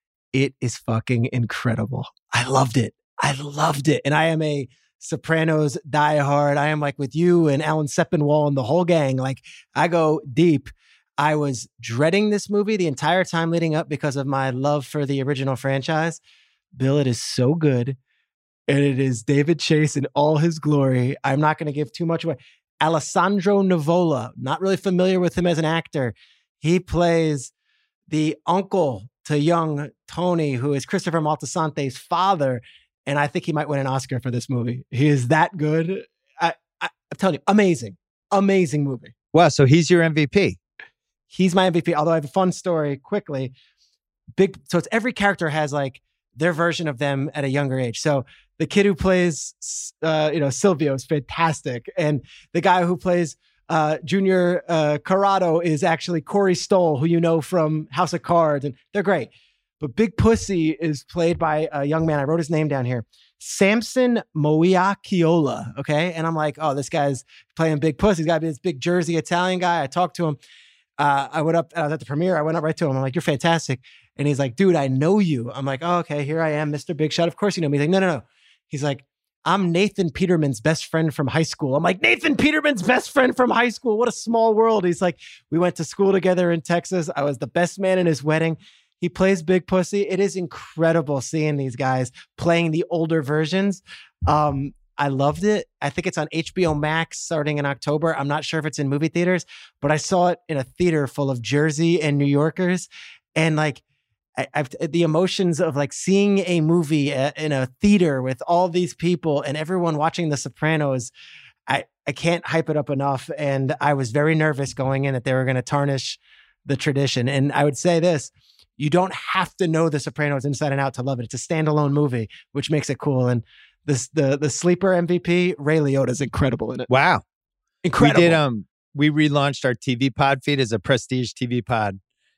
It is fucking incredible. I loved it. I loved it. And I am a Sopranos diehard. I am like with you and Alan Sepinwall and the whole gang. Like I go deep. I was dreading this movie the entire time leading up because of my love for the original franchise. Bill, it is so good. And it is David Chase in all his glory. I'm not going to give too much away. Alessandro Nivola, not really familiar with him as an actor. He plays the uncle to young Tony, who is Christopher Moltisante's father. And I think he might win an Oscar for this movie. He is that good. I, I, I'm telling you, amazing, amazing movie. Wow. So he's your M V P. He's my M V P. Although I have a fun story quickly. Big. So it's every character has like their version of them at a younger age. So the kid who plays, uh, you know, Silvio is fantastic. And the guy who plays uh, Junior uh, Corrado is actually Corey Stoll, who you know from House of Cards. And they're great. But Big Pussy is played by a young man. I wrote his name down here. Samson Moiacchiola. Okay. And I'm like, oh, this guy's playing Big Pussy. He's got to be this big Jersey Italian guy. I talked to him. Uh, I went up, I was at the premiere. I went up right to him. I'm like, you're fantastic. And he's like, dude, I know you. I'm like, oh, okay, here I am, Mister Big Shot. Of course you know me. He's like, no, no, no. He's like, I'm Nathan Peterman's best friend from high school. I'm like, Nathan Peterman's best friend from high school. What a small world. He's like, we went to school together in Texas. I was the best man in his wedding. He plays Big Pussy. It is incredible seeing these guys playing the older versions. Um, I loved it. I think it's on H B O Max starting in October. I'm not sure if it's in movie theaters, but I saw it in a theater full of Jersey and New Yorkers. And like, I, I've the emotions of like seeing a movie in a theater with all these people and everyone watching The Sopranos. I, I can't hype it up enough. And I was very nervous going in that they were going to tarnish the tradition. And I would say this, you don't have to know The Sopranos inside and out to love it. It's a standalone movie, which makes it cool. And this, the, the sleeper M V P, Ray Liotta, is incredible in it. Wow. Incredible. We did, um, we relaunched our T V pod feed as a prestige T V pod.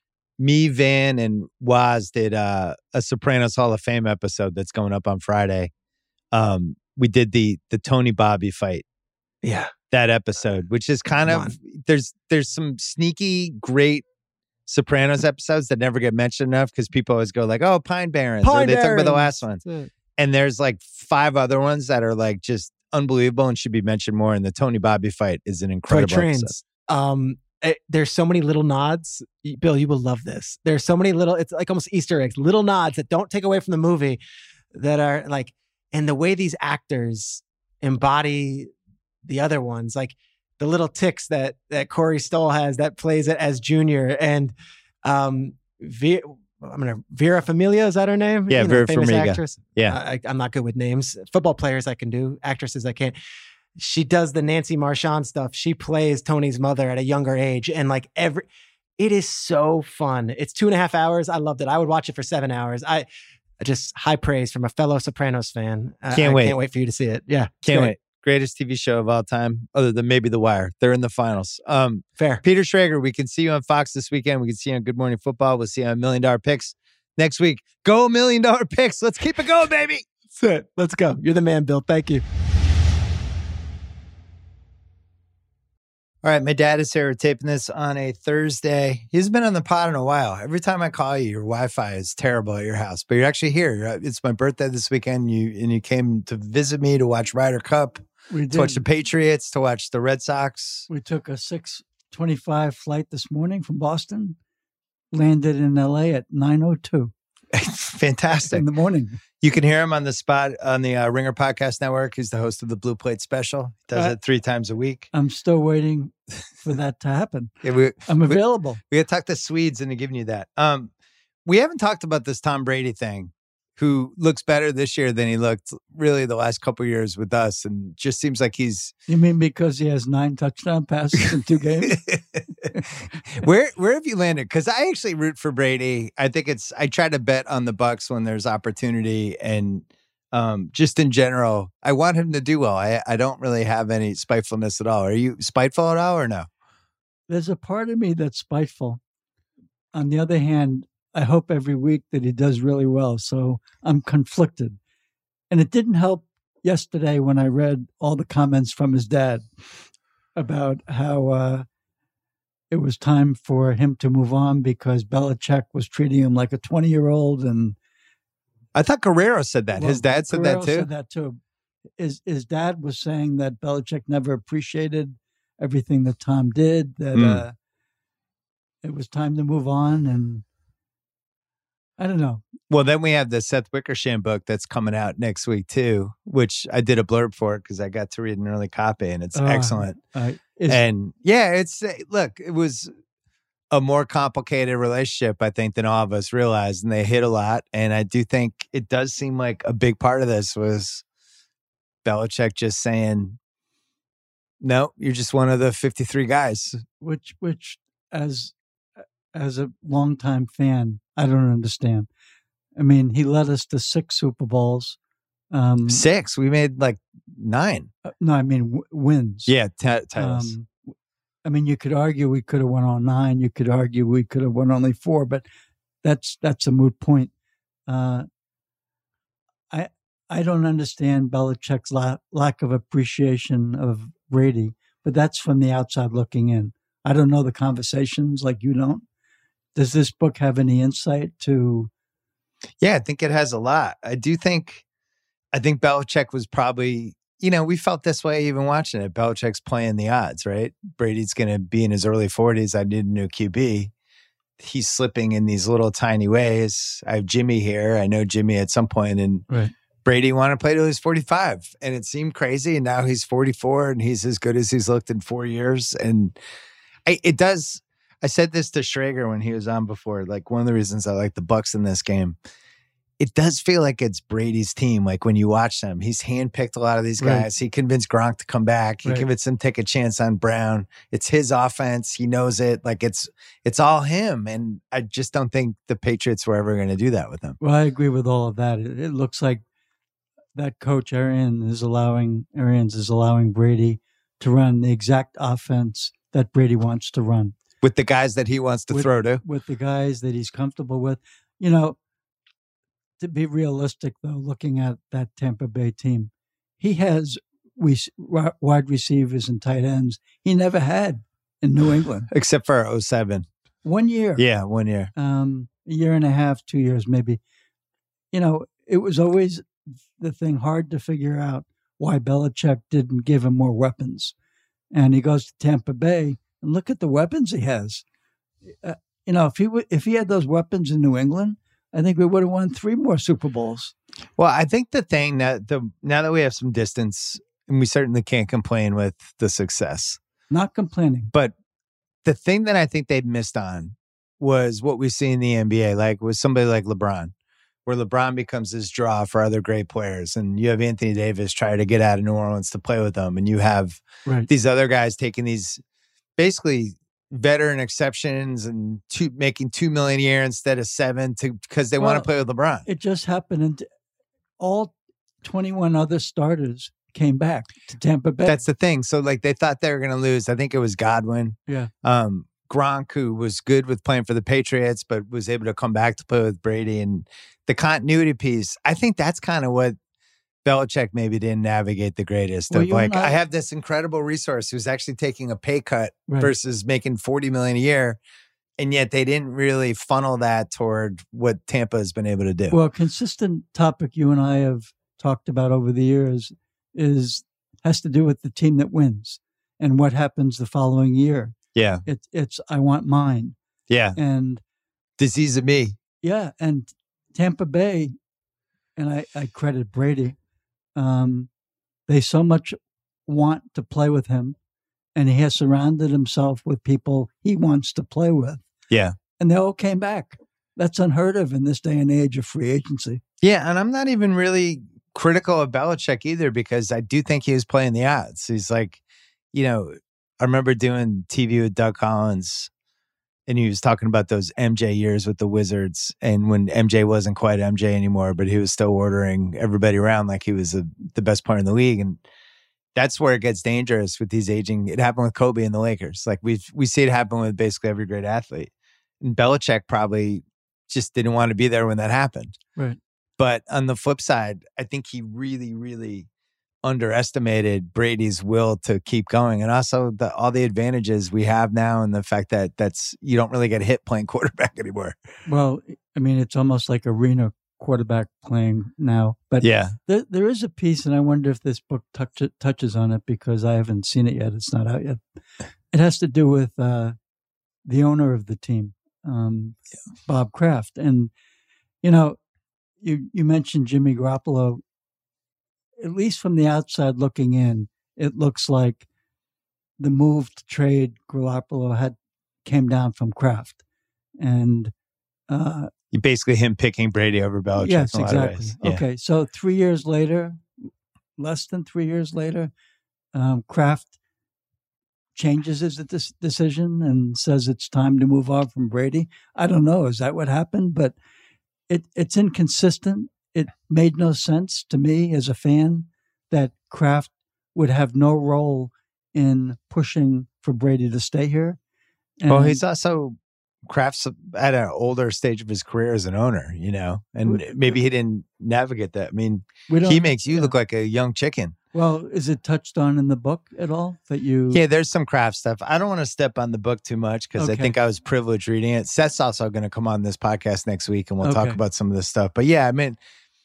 Me, Van, and Waz did uh, a Sopranos Hall of Fame episode that's going up on Friday. Um, we did the the Tony Bobby fight. Yeah. That episode, which is kind Come of, on. there's there's some sneaky, great Sopranos episodes that never get mentioned enough because people always go like, oh, Pine Barrens. Pine or they talk about the Barrens. last ones. And there's like five other ones that are like just unbelievable and should be mentioned more. And the Tony Bobby fight is an Toy incredible Trains. episode. Um, it, there's so many little nods. Bill, you will love this. There's so many little, it's like almost Easter eggs, little nods that don't take away from the movie that are like, and the way these actors embody the other ones, like the little ticks that, that Corey Stoll has that plays it as Junior and, um, v- I'm gonna Vera Familia, is that her name? Yeah, you know, Vera famous Farmiga. actress. Yeah. I, I'm not good with names. Football players I can do. Actresses I can't. She does the Nancy Marchand stuff. She plays Tony's mother at a younger age, and like every, it is so fun. It's two and a half hours. I loved it. I would watch it for seven hours. I, I just high praise from a fellow Sopranos fan. I, Can't I wait. Can't wait for you to see it. Yeah, it's Can't great. wait. Greatest T V show of all time, other than maybe The Wire. They're in the finals. Um, Fair. Peter Schrager, we can see you on Fox this weekend. We can see you on Good Morning Football. We'll see you on Million Dollar Picks next week. Go Million Dollar Picks. Let's keep it going, baby. That's it. Let's go. You're the man, Bill. Thank you. All right, my dad is here. We're taping this on a Thursday. He's been on the pod in a while. Every time I call you, your Wi-Fi is terrible at your house, but you're actually here. You're- It's my birthday this weekend. You and you came to visit me to watch Ryder Cup, We to watch the did. Patriots, to watch the Red Sox. We took a six twenty-five flight this morning from Boston, landed in L A at nine oh two. Fantastic. in the morning. You can hear him on the spot on the uh, Ringer Podcast Network. He's the host of the Blue Plate Special. He does Uh, it three times a week. I'm still waiting for that to happen. Yeah, we, I'm we, available. we got to talk to Swedes into giving you that. Um, we haven't talked about this Tom Brady thing, who looks better this year than he looked really the last couple of years with us, and just seems like he's. You mean because he has nine touchdown passes in two games? where where have you landed? Because I actually root for Brady. I think it's. I try to bet on the Bucs when there's opportunity, and um, just in general, I want him to do well. I I don't really have any spitefulness at all. Are you spiteful at all, or no? There's a part of me that's spiteful. On the other hand, I hope every week that he does really well. So I'm conflicted. And it didn't help yesterday when I read all the comments from his dad about how uh, it was time for him to move on because Belichick was treating him like a twenty-year-old. And I thought Guerrero said that. well, His dad said Guerrero that too? said that too. His, his dad was saying that Belichick never appreciated everything that Tom did, that Mm. uh, it was time to move on. And I don't know. Well, then we have the Seth Wickersham book that's coming out next week too, which I did a blurb for because I got to read an early copy, and it's Uh, excellent. Uh, is, And yeah, it's look, it was a more complicated relationship, I think, than all of us realized, and they hit a lot. And I do think it does seem like a big part of this was Belichick just saying, "No, you're just one of the fifty-three guys." which, which, as as a longtime fan, I don't understand. I mean, he led us to six Super Bowls. Um, Six, we made like nine. uh, no, I mean w- wins. Yeah, t- titles. Um, I mean, you could argue we could have won on nine. You could argue we could have won only four, but that's that's a moot point. Uh, I I don't understand Belichick's la- lack of appreciation of Brady, but that's from the outside looking in. I don't know the conversations like you don't. Does this book have any insight to? Yeah, I think it has a lot. I do think, I think Belichick was probably, you know, we felt this way even watching it. Belichick's playing the odds, right? Brady's going to be in his early forties. I need a new Q B. He's slipping in these little tiny ways. I have Jimmy here. I know Jimmy at some point, and Right. Brady wanted to play till he's forty-five, and it seemed crazy. And now he's forty-four, and he's as good as he's looked in four years. And I, it does. I said this to Schrager when he was on before. Like, one of the reasons I like the Bucs in this game, it does feel like it's Brady's team. Like when you watch them, he's handpicked a lot of these guys. Right. He convinced Gronk to come back. He Right. convinced him to take a chance on Brown. It's his offense. He knows it. Like it's it's all him. And I just don't think the Patriots were ever going to do that with him. Well, I agree with all of that. It, it looks like that coach Arians is allowing Arians is allowing Brady to run the exact offense that Brady wants to run With the guys that he wants to With- throw to. with the guys that he's comfortable with. You know, to be realistic though, looking at that Tampa Bay team, he has we wide receivers and tight ends he never had in New England. Except for oh seven. One year, Yeah, one year. um, a year and a half, two years maybe. You know, it was always the thing hard to figure out why Belichick didn't give him more weapons. And he goes to Tampa Bay and look at the weapons he has. Uh, you know, if he w- if he had those weapons in New England, I think we would have won three more Super Bowls. Well, I think the thing that the now that we have some distance, and we certainly can't complain with the success, Not complaining. but the thing that I think they missed on was what we see in the N B A, like with somebody like LeBron, where LeBron becomes this draw for other great players. And you have Anthony Davis try to get out of New Orleans to play with them. And you have Right. these other guys taking these basically veteran exceptions and two, making two million a year instead of seven to because they want Well, to play with LeBron. It just happened, and all twenty-one other starters came back to Tampa Bay. That's the thing. So like they thought they were going to lose. I think it was Godwin. yeah. Um, Gronk, who was good with playing for the Patriots, but was able to come back to play with Brady, and the continuity piece. I think that's kind of what Belichick maybe didn't navigate the greatest. Well, of you and like, I, I- have this incredible resource who's actually taking a pay cut Right. versus making forty million a year, and yet they didn't really funnel that toward what Tampa has been able to do. Well, a consistent topic you and I have talked about over the years is has to do with the team that wins and what happens the following year. yeah, It's it's I want mine, yeah. and Disease of me. yeah, and Tampa Bay, and I, I credit Brady, um, they so much want to play with him, and he has surrounded himself with people he wants to play with. Yeah. And they all came back. That's unheard of in this day and age of free agency. Yeah, and I'm not even really critical of Belichick either, because I do think he was playing the odds. He's like, you know, I remember doing T V with Doug Collins, and he was talking about those M J years with the Wizards, and when M J wasn't quite M J anymore, but he was still ordering everybody around like he was a, the best player in the league. And that's where it gets dangerous with these aging. It happened with Kobe and the Lakers. Like we we see it happen with basically every great athlete. And Belichick probably just didn't want to be there when that happened. Right. But on the flip side, I think he really, really underestimated Brady's will to keep going, and also the, all the advantages we have now, and the fact that that's you don't really get hit playing quarterback anymore. Well, I mean, it's almost like arena quarterback playing now. But yeah, there, there is a piece, and I wonder if this book touch, touches on it, because I haven't seen it yet. It's not out yet. It has to do with uh, the owner of the team, um, yeah. Bob Kraft. And, you know, you, you mentioned Jimmy Garoppolo. At least from the outside looking in, it looks like the move to trade Garoppolo had came down from Kraft. And uh, basically him picking Brady over Belichick. Yes, in a lot exactly. of ways. Yeah. Okay, so three years later, less than three years later, um, Kraft changes his dis- decision and says it's time to move on from Brady. I don't know. Is that what happened? But it it's inconsistent. It made no sense to me as a fan that Kraft would have no role in pushing for Brady to stay here. And well, he's also Kraft's at an older stage of his career as an owner, you know, and maybe he didn't navigate that. I mean, he makes you yeah. look like a young chicken. Well, is it touched on in the book at all that you? Yeah, there's some Kraft stuff. I don't want to step on the book too much because okay. I think I was privileged reading it. Seth's also going to come on this podcast next week, and we'll okay. talk about some of this stuff. But yeah, I mean,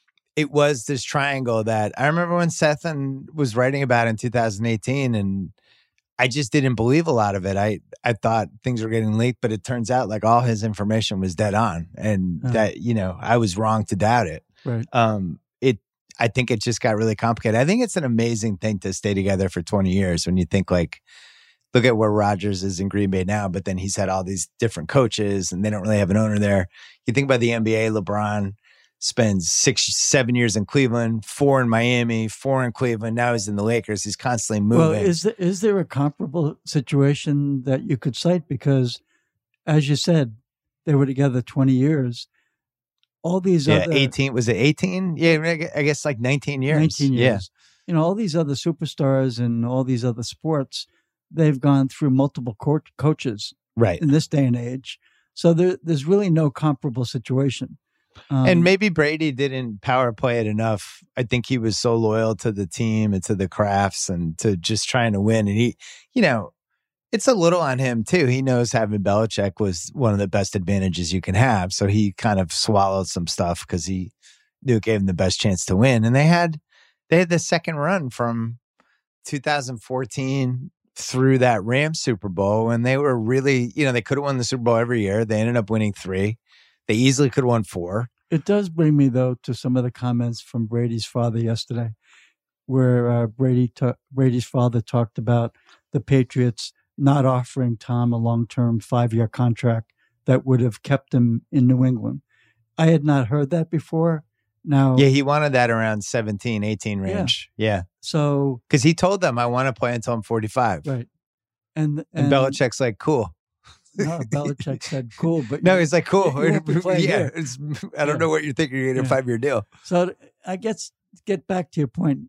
it was this triangle that I remember when Seth and was writing about in two thousand eighteen, and I just didn't believe a lot of it. I, I thought things were getting leaked, but it turns out like all his information was dead on, and uh-huh. that, you know, I was wrong to doubt it. Right. Um, it, I think it just got really complicated. I think it's an amazing thing to stay together for twenty years when you think like, look at where Rodgers is in Green Bay now, but then he's had all these different coaches and they don't really have an owner there. You think about the N B A, LeBron spends six, seven years in Cleveland, four in Miami, four in Cleveland. Now he's in the Lakers. He's constantly moving. Well, is there, is there a comparable situation that you could cite? Because, as you said, they were together twenty years. All these yeah, other eighteen was it eighteen? Yeah, I guess like nineteen years. Nineteen years. Yeah. You know, all these other superstars and all these other sports, they've gone through multiple co- coaches, right? In this day and age, so there, there's really no comparable situation. Um, and maybe Brady didn't power play it enough. I think he was so loyal to the team and to the Crafts and to just trying to win. And he, you know, it's a little on him too. He knows having Belichick was one of the best advantages you can have. So he kind of swallowed some stuff because he knew it gave him the best chance to win. And they had, they had the second run from two thousand fourteen through that Rams Super Bowl. And they were really, you know, they could have won the Super Bowl every year. They ended up winning three. They easily could have won four. It does bring me, though, to some of the comments from Brady's father yesterday, where uh, Brady ta- Brady's father talked about the Patriots not offering Tom a long-term five-year contract that would have kept him in New England. I had not heard that before. Now, yeah, he wanted that around seventeen, eighteen range. Yeah. yeah. So, because he told them, I want to play until I'm forty-five. Right. And, and, and Belichick's like, cool. No, Belichick said, cool. But no, he's like, cool. Yeah, it's, I don't yeah. know what you're thinking. You're getting yeah. a five-year deal. So I guess, get back to your point.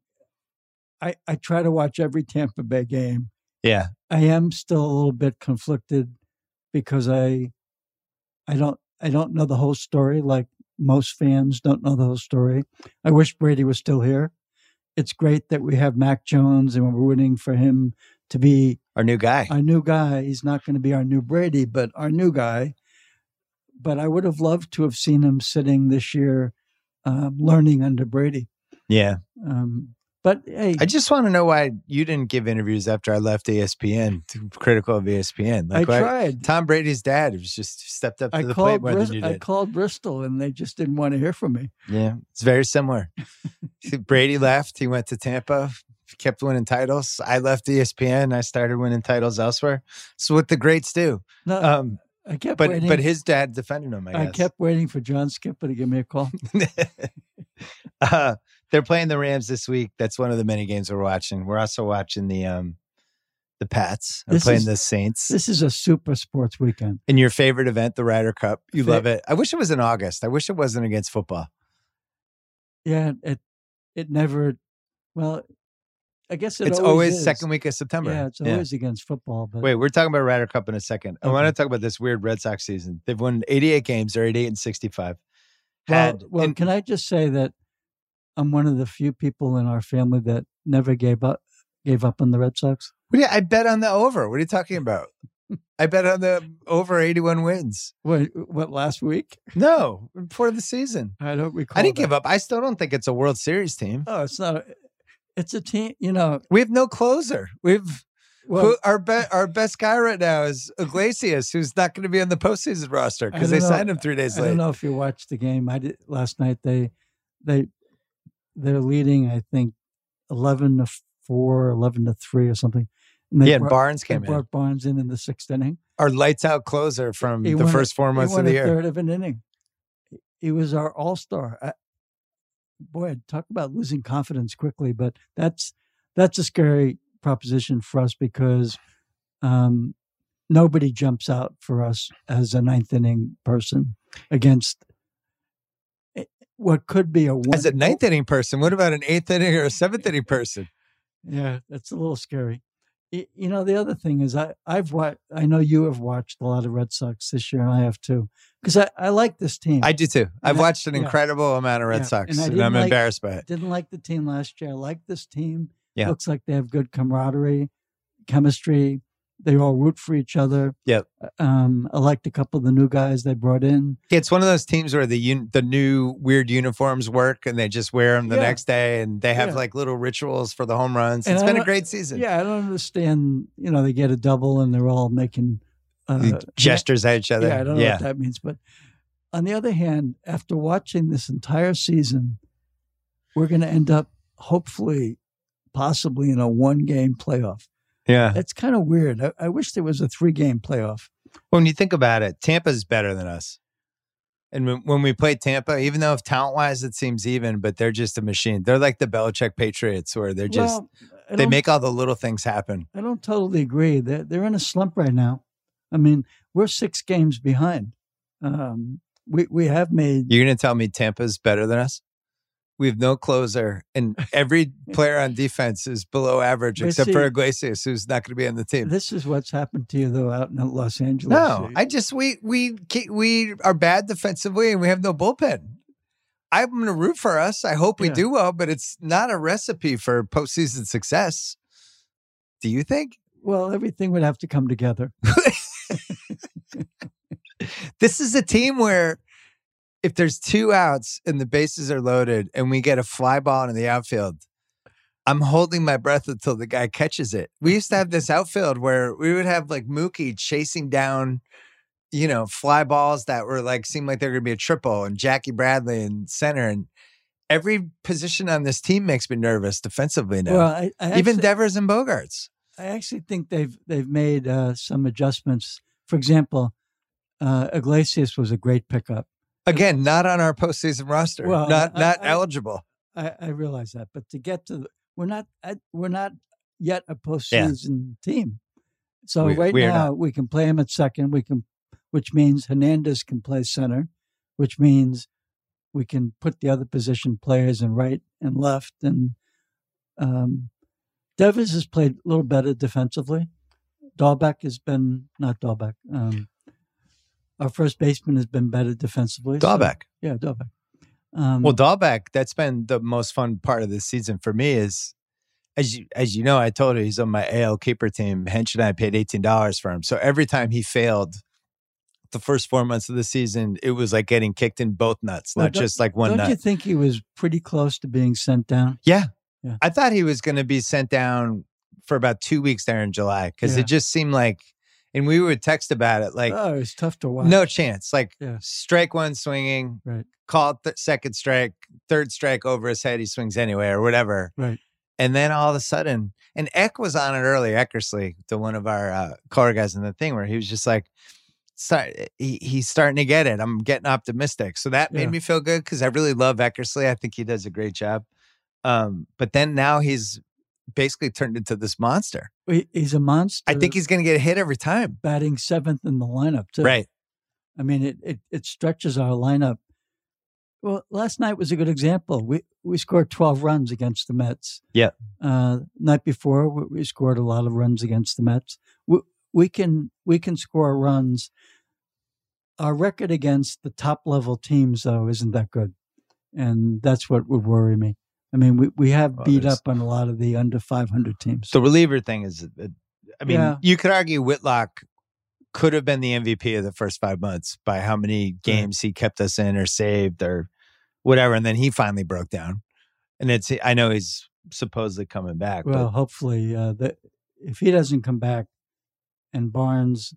I, I try to watch every Tampa Bay game. Yeah. I am still a little bit conflicted because I I don't I don't know the whole story like most fans don't know the whole story. I wish Brady was still here. It's great that we have Mac Jones and we're rooting for him to be our new guy. Our new guy. He's not going to be our new Brady, but our new guy. But I would have loved to have seen him sitting this year, um, learning under Brady. Yeah. Um, But hey, I just want to know why you didn't give interviews after I left E S P N, critical of E S P N. Like I why- tried. Tom Brady's dad was just stepped up to I the plate called, more Bris- than you I did. called Bristol, and they just didn't want to hear from me. Yeah, it's very similar. Brady left. He went to Tampa, kept winning titles. I left E S P N. I started winning titles elsewhere. So what the greats do. No, Um, I kept but waiting. but his dad defended him, I I guess. kept waiting for John Skipper to give me a call. uh, they're playing the Rams this week. That's one of the many games we're watching. We're also watching the um, the Pats. Are This playing is- the Saints. This is a super sports weekend. In your favorite event, the Ryder Cup. You Fa- love it. I wish it was in August. I wish it wasn't against football. Yeah, it it never. Well, I guess it It's always, always is. second week of September. Yeah, it's always against football. But Wait, we're talking about Ryder Cup in a second. I Okay. want to talk about this weird Red Sox season. They've won eighty-eight games. They're eighty-eight and sixty-five. well, Had well, and- can I just say that I'm one of the few people in our family that never gave up gave up on the Red Sox. What do you- I bet on the over. What are you talking about? I bet on the over eighty-one wins. What, what last week? No, before the season. I don't recall. I didn't that. give up. I still don't think it's a World Series team. Oh, it's not. A, it's a team. You know. We have no closer. We've Well, who, our be, our best guy right now is Iglesias, who's not going to be on the postseason roster I because they don't know. signed him three days I late. don't know if you watched the game. I did last night. They they they're leading. I think eleven to four, eleven to three, or something. And they Yeah, and brought- Barnes they came in. brought Barnes in in the sixth inning. Our lights out closer from He the won a- first four months he won of the a year. third of an inning. He was our all star. Boy, talk about losing confidence quickly. But that's that's a scary proposition for us because um, nobody jumps out for us as a ninth inning person against eh, what could be a one. As a ninth inning person, what about an eighth inning or a seventh inning person? Yeah, that's a little scary. Y- You know, the other thing is I, I've watched, I know you have watched a lot of Red Sox this year, and I have too, because I, I like this team. I do too. I've I- watched an yeah. incredible amount of Red Yeah, Sox, and I and, didn't I'm like- embarrassed by it. didn't like the team last year. I like this team. Yeah. Looks like they have good camaraderie, chemistry. They all root for each other. Yep. Um, I liked a couple of the new guys they brought in. It's one of those teams where the un- the new weird uniforms work, and they just wear them the Yeah. next day, and they have Yeah. like little rituals for the home runs. And It's I been a don't- great season. Yeah, I don't understand. You know, they get a double and they're all making uh, Gestures at each other. Yeah, I don't know yeah. what that means. But on the other hand, after watching this entire season, we're going to end up hopefully, possibly in a one game playoff. yeah. It's kind of weird. I, I wish there was a three game playoff. When you think about it, Tampa's better than us. And when, when we play Tampa, even though if talent wise it seems even, but they're just a machine. They're like the Belichick Patriots, where they're just Well, I they don't- make all the little things happen. I don't totally agree. They're, they're in a slump right now. I mean, we're six games behind. Um, we, we have made. You're gonna tell me Tampa's better than us? We have no closer, and every player on defense is below average, But except see- for Iglesias, who's not going to be on the team. This is what's happened to you, though, out in Los Angeles. No, I just we we we are bad defensively, and we have no bullpen. I'm going to root for us. I hope we Yeah. do well, but it's not a recipe for postseason success. Do you think? Well, everything would have to come together. This is a team where if there's two outs and the bases are loaded and we get a fly ball in the outfield, I'm holding my breath until the guy catches it. We used to have this outfield where we would have like Mookie chasing down, you know, fly balls that were like, seemed like they're going to be a triple, and Jackie Bradley in center. And every position on this team makes me nervous defensively now. Well, I, I Even actually, Devers and Bogarts. I actually think they've they've made uh, some adjustments. For example, uh, Iglesias was a great pickup. Again, not on our postseason roster. Well, not I- not I- eligible. I, I realize that, but to get to the, we're not I, we're not yet a postseason team. So We- right we are now we can play him at second. We can, which means Hernandez can play center, which means we can put the other position players in right and left. And um, Devers has played a little better defensively. Dahlbeck has been not Dahlbeck. Um, our first baseman has been better defensively. so- Dahlbeck. yeah, Dahlbeck. Um, Well, Dahlbeck, that's been the most fun part of this season for me is, as you, as you know, I told you he's on my A L keeper team. Hench and I paid eighteen dollars for him. So every time he failed the first four months of the season, it was like getting kicked in both nuts, Well, not don't- just like one don't nut. you think he was pretty close to being sent down? yeah. Yeah. I thought he was going to be sent down for about two weeks there in July because Yeah. it just seemed like, and we would text about it like, oh, it's tough to watch. no chance. Like Yeah. strike one swinging, Right. call it th- second strike, third strike over his head, he swings anyway or whatever. Right. And then all of a sudden, and Eck was on it early, Eckersley, to one of our uh, color guys in the thing where he was just like, start, he, he's starting to get it. I'm getting optimistic. So that made Yeah. me feel good because I really love Eckersley. I think he does a great job. Um, but then now he's basically turned into this monster. He- He's a monster. I think he's going to get a hit every time. batting seventh in the lineup too. Right. I mean, it, it it stretches our lineup. Well, last night was a good example. We we scored twelve runs against the Mets. Yeah. Uh, night before, we, we scored a lot of runs against the Mets. We we can we can score runs. Our record against the top level teams, though, isn't that good, and that's what would worry me. I mean, we, we have Well, beat there's- up on a lot of the under five hundred teams. The reliever thing is, uh, I mean, Yeah. you could argue Whitlock could have been the M V P of the first five months by how many games he kept us in or saved or whatever. And then he finally broke down. And it's, I know he's supposedly coming back. Well, but hopefully, uh, that if he doesn't come back, and Barnes,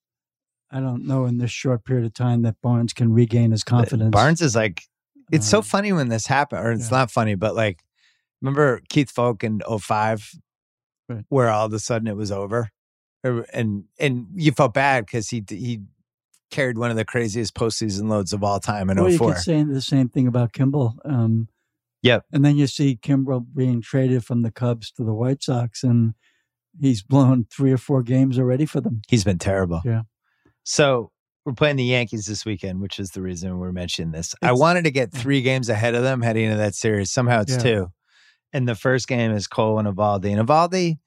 I don't know in this short period of time that Barnes can regain his confidence. Barnes is like, it's so Um, funny when this happened, or it's yeah. not funny, but like, remember Keith Folk in oh five, Right. where all of a sudden it was over? Or- And and you felt bad because he he carried one of the craziest postseason loads of all time in Well, oh you four. could say the same thing about Kimball. Um, Yep. And then you see Kimball being traded from the Cubs to the White Sox, and he's blown three or four games already for them. He's been terrible. Yeah. So we're playing the Yankees this weekend, which is the reason we're mentioning this. I It's- wanted to get three games ahead of them heading into that series. Somehow it's Yeah. two. And the first game is Cole and Evaldi. And Evaldi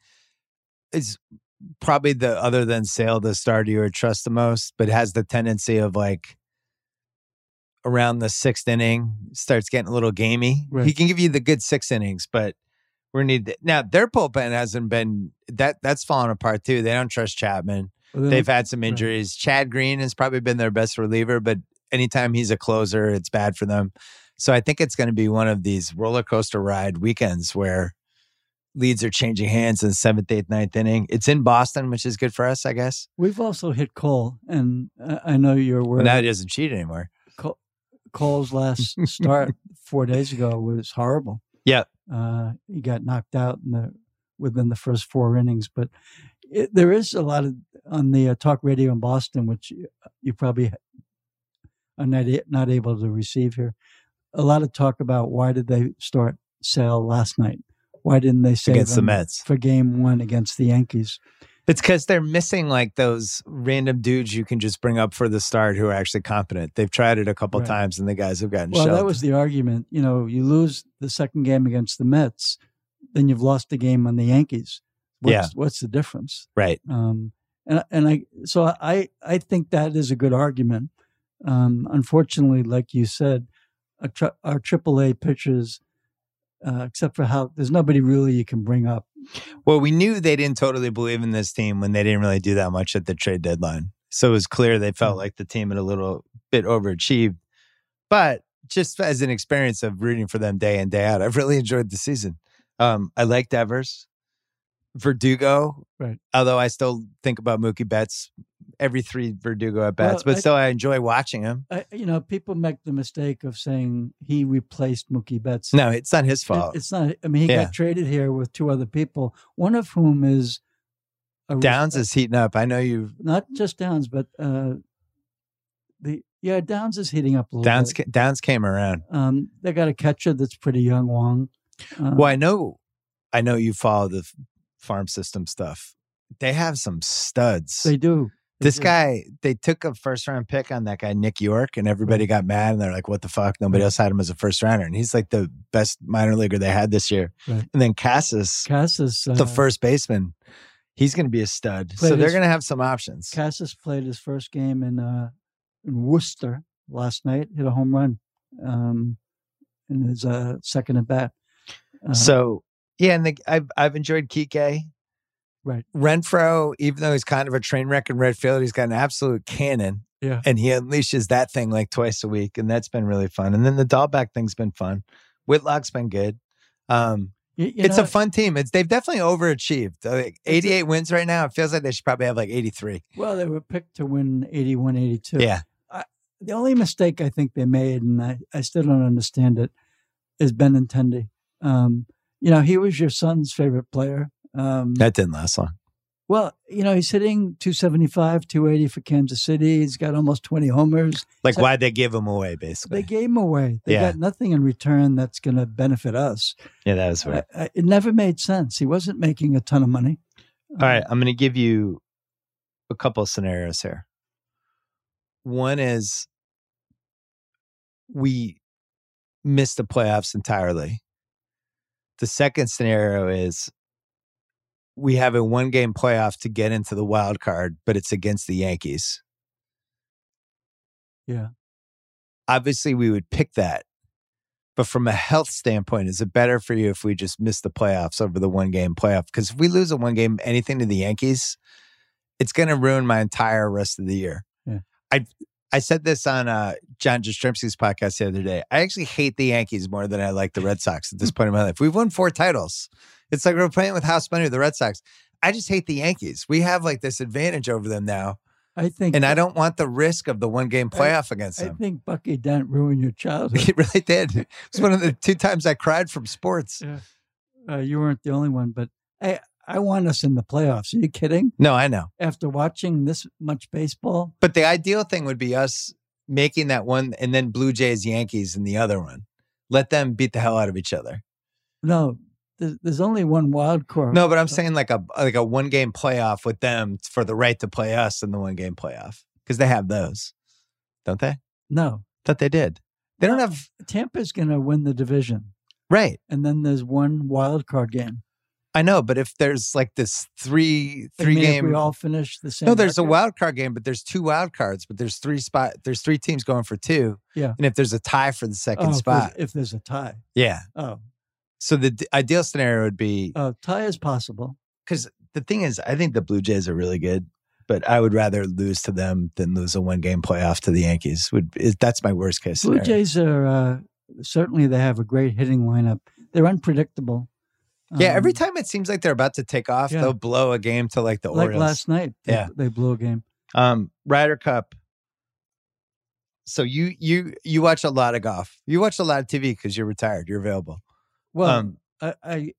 is probably the, other than Sale, the starter you would trust the most, but has the tendency of like around the sixth inning, starts getting a little gamey. Right. He can give you the good six innings, but we need now their bullpen hasn't been that that's fallen apart too. They don't trust Chapman. Well, they They've don't- had some injuries. Chad Green has probably been their best reliever, but anytime he's a closer, it's bad for them. So I think it's going to be one of these roller coaster ride weekends where leads are changing hands in the seventh, eighth, ninth inning. It's in Boston, which is good for us, I guess. We've also hit Cole, and uh, I know you're aware. But now he doesn't cheat anymore. Cole, Cole's last start four days ago was horrible. Yep. Uh, he got knocked out in the within the first four innings, but it, there is a lot of on the uh, talk radio in Boston, which you, you probably are not not able to receive here. A lot of talk about why did they start Sale last night? Why didn't they save Against the him Mets. for Game One against the Yankees? It's because they're missing like those random dudes you can just bring up for the start who are actually competent. They've tried it a couple Right. times and the guys have gotten Well, shelved. that was the argument. You know, you lose the second game against the Mets, then you've lost the game on the Yankees. What's, Yeah. what's the difference? right. Um, and and I so I I think that is a good argument. Um, unfortunately, like you said, our, tri- our triple A pitchers, uh, except for how there's nobody really you can bring up. Well, we knew they didn't totally believe in this team when they didn't really do that much at the trade deadline. So it was clear they felt like the team had a little bit overachieved. But just as an experience of rooting for them day in, day out, I've really enjoyed the season. Um, I liked Evers. Verdugo, Right. although I still think about Mookie Betts every three Verdugo at bats, Well, but I- still I enjoy watching him. I, you know, people make the mistake of saying he replaced Mookie Betts. No, it's not his It- fault. It's not. I mean, he Yeah. got traded here with two other people, one of whom is a Downs is heating up. I know you. not just Downs, but uh, the yeah Downs is heating up a little Downs bit. ca- Downs came around. Um, they got a catcher that's pretty young, Wong. Uh, Well, I know, I know you follow the f- farm system stuff. They have some studs. they do. They This do. guy, they took a first round pick on that guy, Nick York, and everybody got mad and they're like, what the fuck? Nobody Right. else had him as a first rounder. And he's like the best minor leaguer they had this year. Right. And then Cassis, Cassis, uh, the first baseman, he's going to be a stud. So Played they're his- going to have some options. Cassis played his first game in uh, in Worcester last night. Hit a home run um, in his uh, second at bat. Uh, So, yeah, and the, I've, I've enjoyed Kike. Right. Renfro, even though he's kind of a train wreck in right field, he's got an absolute cannon. Yeah. And he unleashes that thing like twice a week. And that's been really fun. And then the Dahlback thing's been fun. Whitlock's been good. Um, You, you it's know, a fun team. It's they've definitely overachieved. Like eighty-eight wins right now. It feels like they should probably have like eighty-three. Well, they were picked to win eighty-one, eighty-two. Yeah. I, the only mistake I think they made, and I, I still don't understand it, is Benintendi. Um, you know, he was your son's favorite player. Um, That didn't last long. well, you know, he's hitting two seventy-five, two eighty for Kansas City. He's got almost twenty homers. Like, So- why'd they give him away, basically? They gave him away. They Yeah. got nothing in return that's going to benefit us. yeah, that was weird. I, I, it never made sense. He wasn't making a ton of money. All right, I'm going to give you a couple of scenarios here. One is we missed the playoffs entirely. The second scenario is we have a one game playoff to get into the wild card, but it's against the Yankees. Yeah. Obviously, we would pick that. But from a health standpoint, is it better for you if we just miss the playoffs over the one game playoff? Because if we lose a one game anything to the Yankees, it's going to ruin my entire rest of the year. Yeah. I I said this on uh, John Jastrzemski's podcast the other day. I actually hate the Yankees more than I like the Red Sox at this point in my life. We've won four titles. It's like we're playing with house money with the Red Sox. I just hate the Yankees. We have like this advantage over them now. I think, And I don't want the risk of the one game playoff against I them. think Bucky Dent ruined your childhood. It really did. It was one of the two times I cried from sports. Yeah. Uh, you weren't the only one, but I, I want us in the playoffs. Are you kidding? No, I know. After watching this much baseball, But the ideal thing would be us making that one and then Blue Jays, Yankees in the other one. Let them beat the hell out of each other. no, there's, there's only one wild card. No, but I'm saying like a like a one game playoff with them for the right to play us in the one game playoff because they have those, don't they? No, Thought they did. They don't No. have Tampa's going to win the division, right. and then there's one wild card game. I know, but if there's like this three I three mean, if game, we all finish the same. no, there's a record? wild card game, but there's two wild cards, but there's three spot, there's three teams going for two. Yeah. And if there's a tie for the Oh, second if spot, there's- if there's a tie. yeah. Oh, So the d- ideal scenario would be oh, tie is possible. because the thing is, I think the Blue Jays are really good, but I would rather lose to them than lose a one game playoff to the Yankees. Would is, that's my worst case Blue scenario. Jays are uh, certainly they have a great hitting lineup. They're unpredictable. Yeah, every Um, time it seems like they're about to take off, Yeah. they'll blow a game to like the like Orioles. last night. They, Yeah. they blew a game. Um, Ryder Cup. So you you you watch a lot of golf. You watch a lot of T V because you're retired. You're available. Well, um, I, I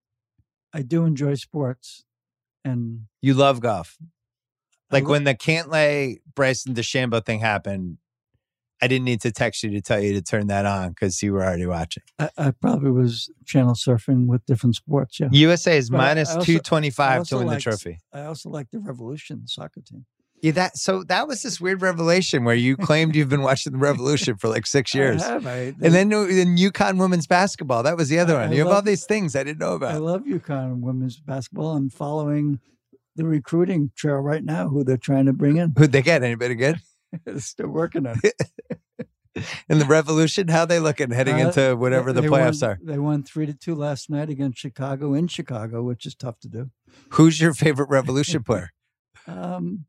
I do enjoy sports, and you love golf. Like lo- when the Cantlay Bryson DeChambeau thing happened, I didn't need to text you to tell you to turn that on because you were already watching. I, I probably was channel surfing with different sports. Yeah, U S A is But I- minus I also- two I twenty five to also win the liked- trophy. I also like the Revolution soccer team. Yeah, that so that was this weird revelation where you claimed you've been watching the Revolution for like six years. I have. I, they- And then in UConn women's basketball, that was the other I- one. I You have all love- these things I didn't know I about. love UConn women's basketball. I'm following the recruiting trail right now. Who they're trying to bring in. Who'd they get? Anybody good? They're still working on it. In the Revolution, how they looking heading Uh, into whatever They- the they playoffs won, are? They won three to two last night against Chicago in Chicago, which is tough to do. Who's your favorite Revolution player? Um,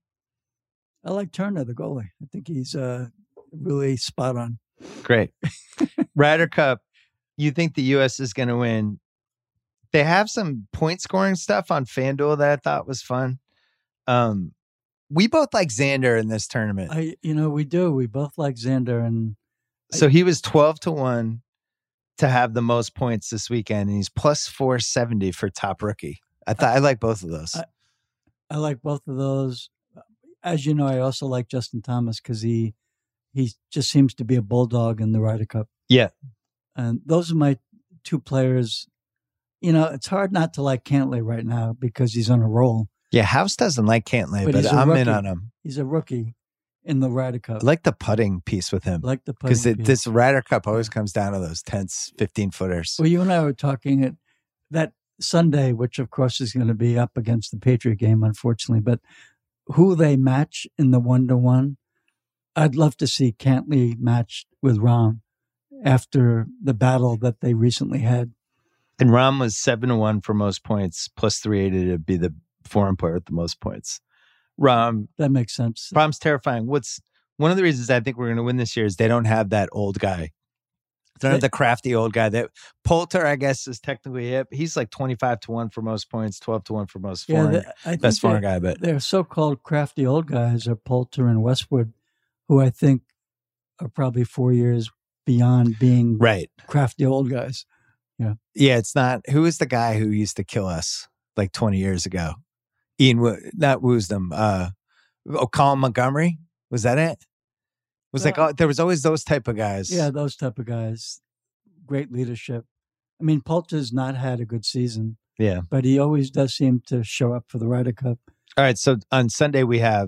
I like Turner, the goalie. I think he's uh, really spot on. Great. Ryder Cup, you think the U S is going to win? They have some point scoring stuff on FanDuel that I thought was fun. Um, we both like Xander in this tournament. I, you know, we do. We both like Xander, and So he was twelve to one to have the most points this weekend, and he's plus four seventy for top rookie. I thought I like both of those. I- I like both of those. As you know, I also like Justin Thomas because he he just seems to be a bulldog in the Ryder Cup. Yeah. And those are my two players. You know, it's hard not to like Cantlay right now because he's on a roll. Yeah, House doesn't like Cantlay, But but, he's a I'm in rookie. on him. He's a rookie in the Ryder Cup. I like the putting piece with him like the because putting piece. this Ryder Cup always comes down to those tense fifteen footers. Well, you and I were talking at that Sunday, which of course is going to be up against the Patriot game, unfortunately. But who they match in the one to one, I'd love to see Cantlay matched with Rahm after the battle that they recently had. And Rahm was seven to one for most points, plus three eighty to be the foreign player with the most points. Rahm, That makes sense. Rahm's terrifying. What's one of the reasons I think we're going to win this year is they don't have that old guy They're the crafty old guy. That Poulter, I guess, is technically hip. He's like twenty-five to one for most points, twelve to one for most Yeah, foreign, the- I think best foreign they're- guy. But They're so-called crafty old guys are Poulter and Westwood, who I think are probably four years beyond being right. crafty old guys. Yeah, it's not. Who is the guy who used to kill us like twenty years ago? Ian, Wo- not Woosnam. Uh, oh, Colin Montgomery? Was that it? Was like, Uh, oh, there was always those type of guys. Yeah, those type of guys. Great leadership. I mean, Poulter's not had a good season, Yeah. but he always does seem to show up for the Ryder Cup. All right. So on Sunday we have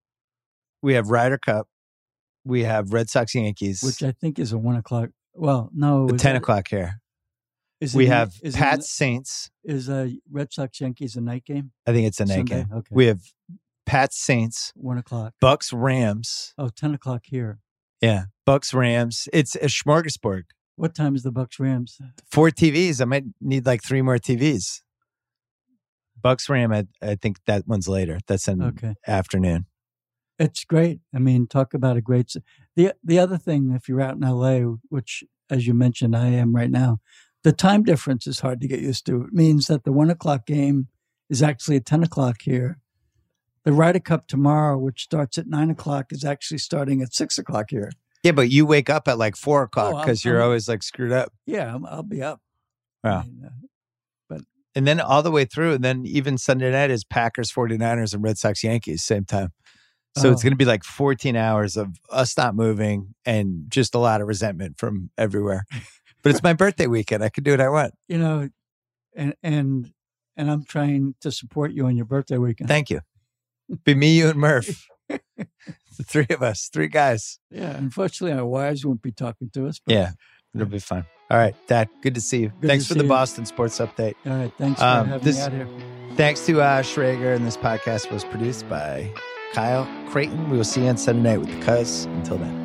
we have Ryder Cup, we have Red Sox Yankees, Which I think is a one o'clock. Well, no, the is ten it- o'clock here. Is it We a- have is it Pats a- Saints. Is a Red Sox Yankees a night game? I think it's a night Sunday? game. Okay, We have Pats Saints, one o'clock. Bucks Rams. Oh, ten o'clock here. Yeah, Bucks Rams. It's a smorgasbord. What time is the Bucks Rams? Four T Vs. I might need like three more T Vs. Bucks Ram. I, I think that one's later. That's in Okay. afternoon. It's great. I mean, talk about a great. s- The the other thing, if you're out in L A, which as you mentioned, I am right now, the time difference is hard to get used to. It means that the one o'clock game is actually at ten o'clock here. The Ryder Cup tomorrow, which starts at nine o'clock, is actually starting at six o'clock here. Yeah, but you wake up at like four o'clock Oh, I'm- because you're I'm- always like screwed up. Yeah, I'm, I'll be up. Wow. I mean, uh, And then all the way through, and then even Sunday night is Packers, 49ers, and Red Sox Yankees, same time. So it's Oh. going to be like fourteen hours of us not moving and just a lot of resentment from everywhere. But it's my birthday weekend. I can do what I want. you know, and and and I'm trying to support you on your birthday weekend. Thank you. Be me, you, and Murph. The three of us, three guys. Yeah, unfortunately, our wives won't be talking to us. But, Yeah, it'll be fun. All right, Dad, good to see you. Good Thanks to for see the you. Boston Sports Update. All right, thanks for Um, having this- me out here. Thanks to uh, Schrager, and this podcast was produced by Kyle Creighton. We will see you on Sunday night with the Cuz. Until then.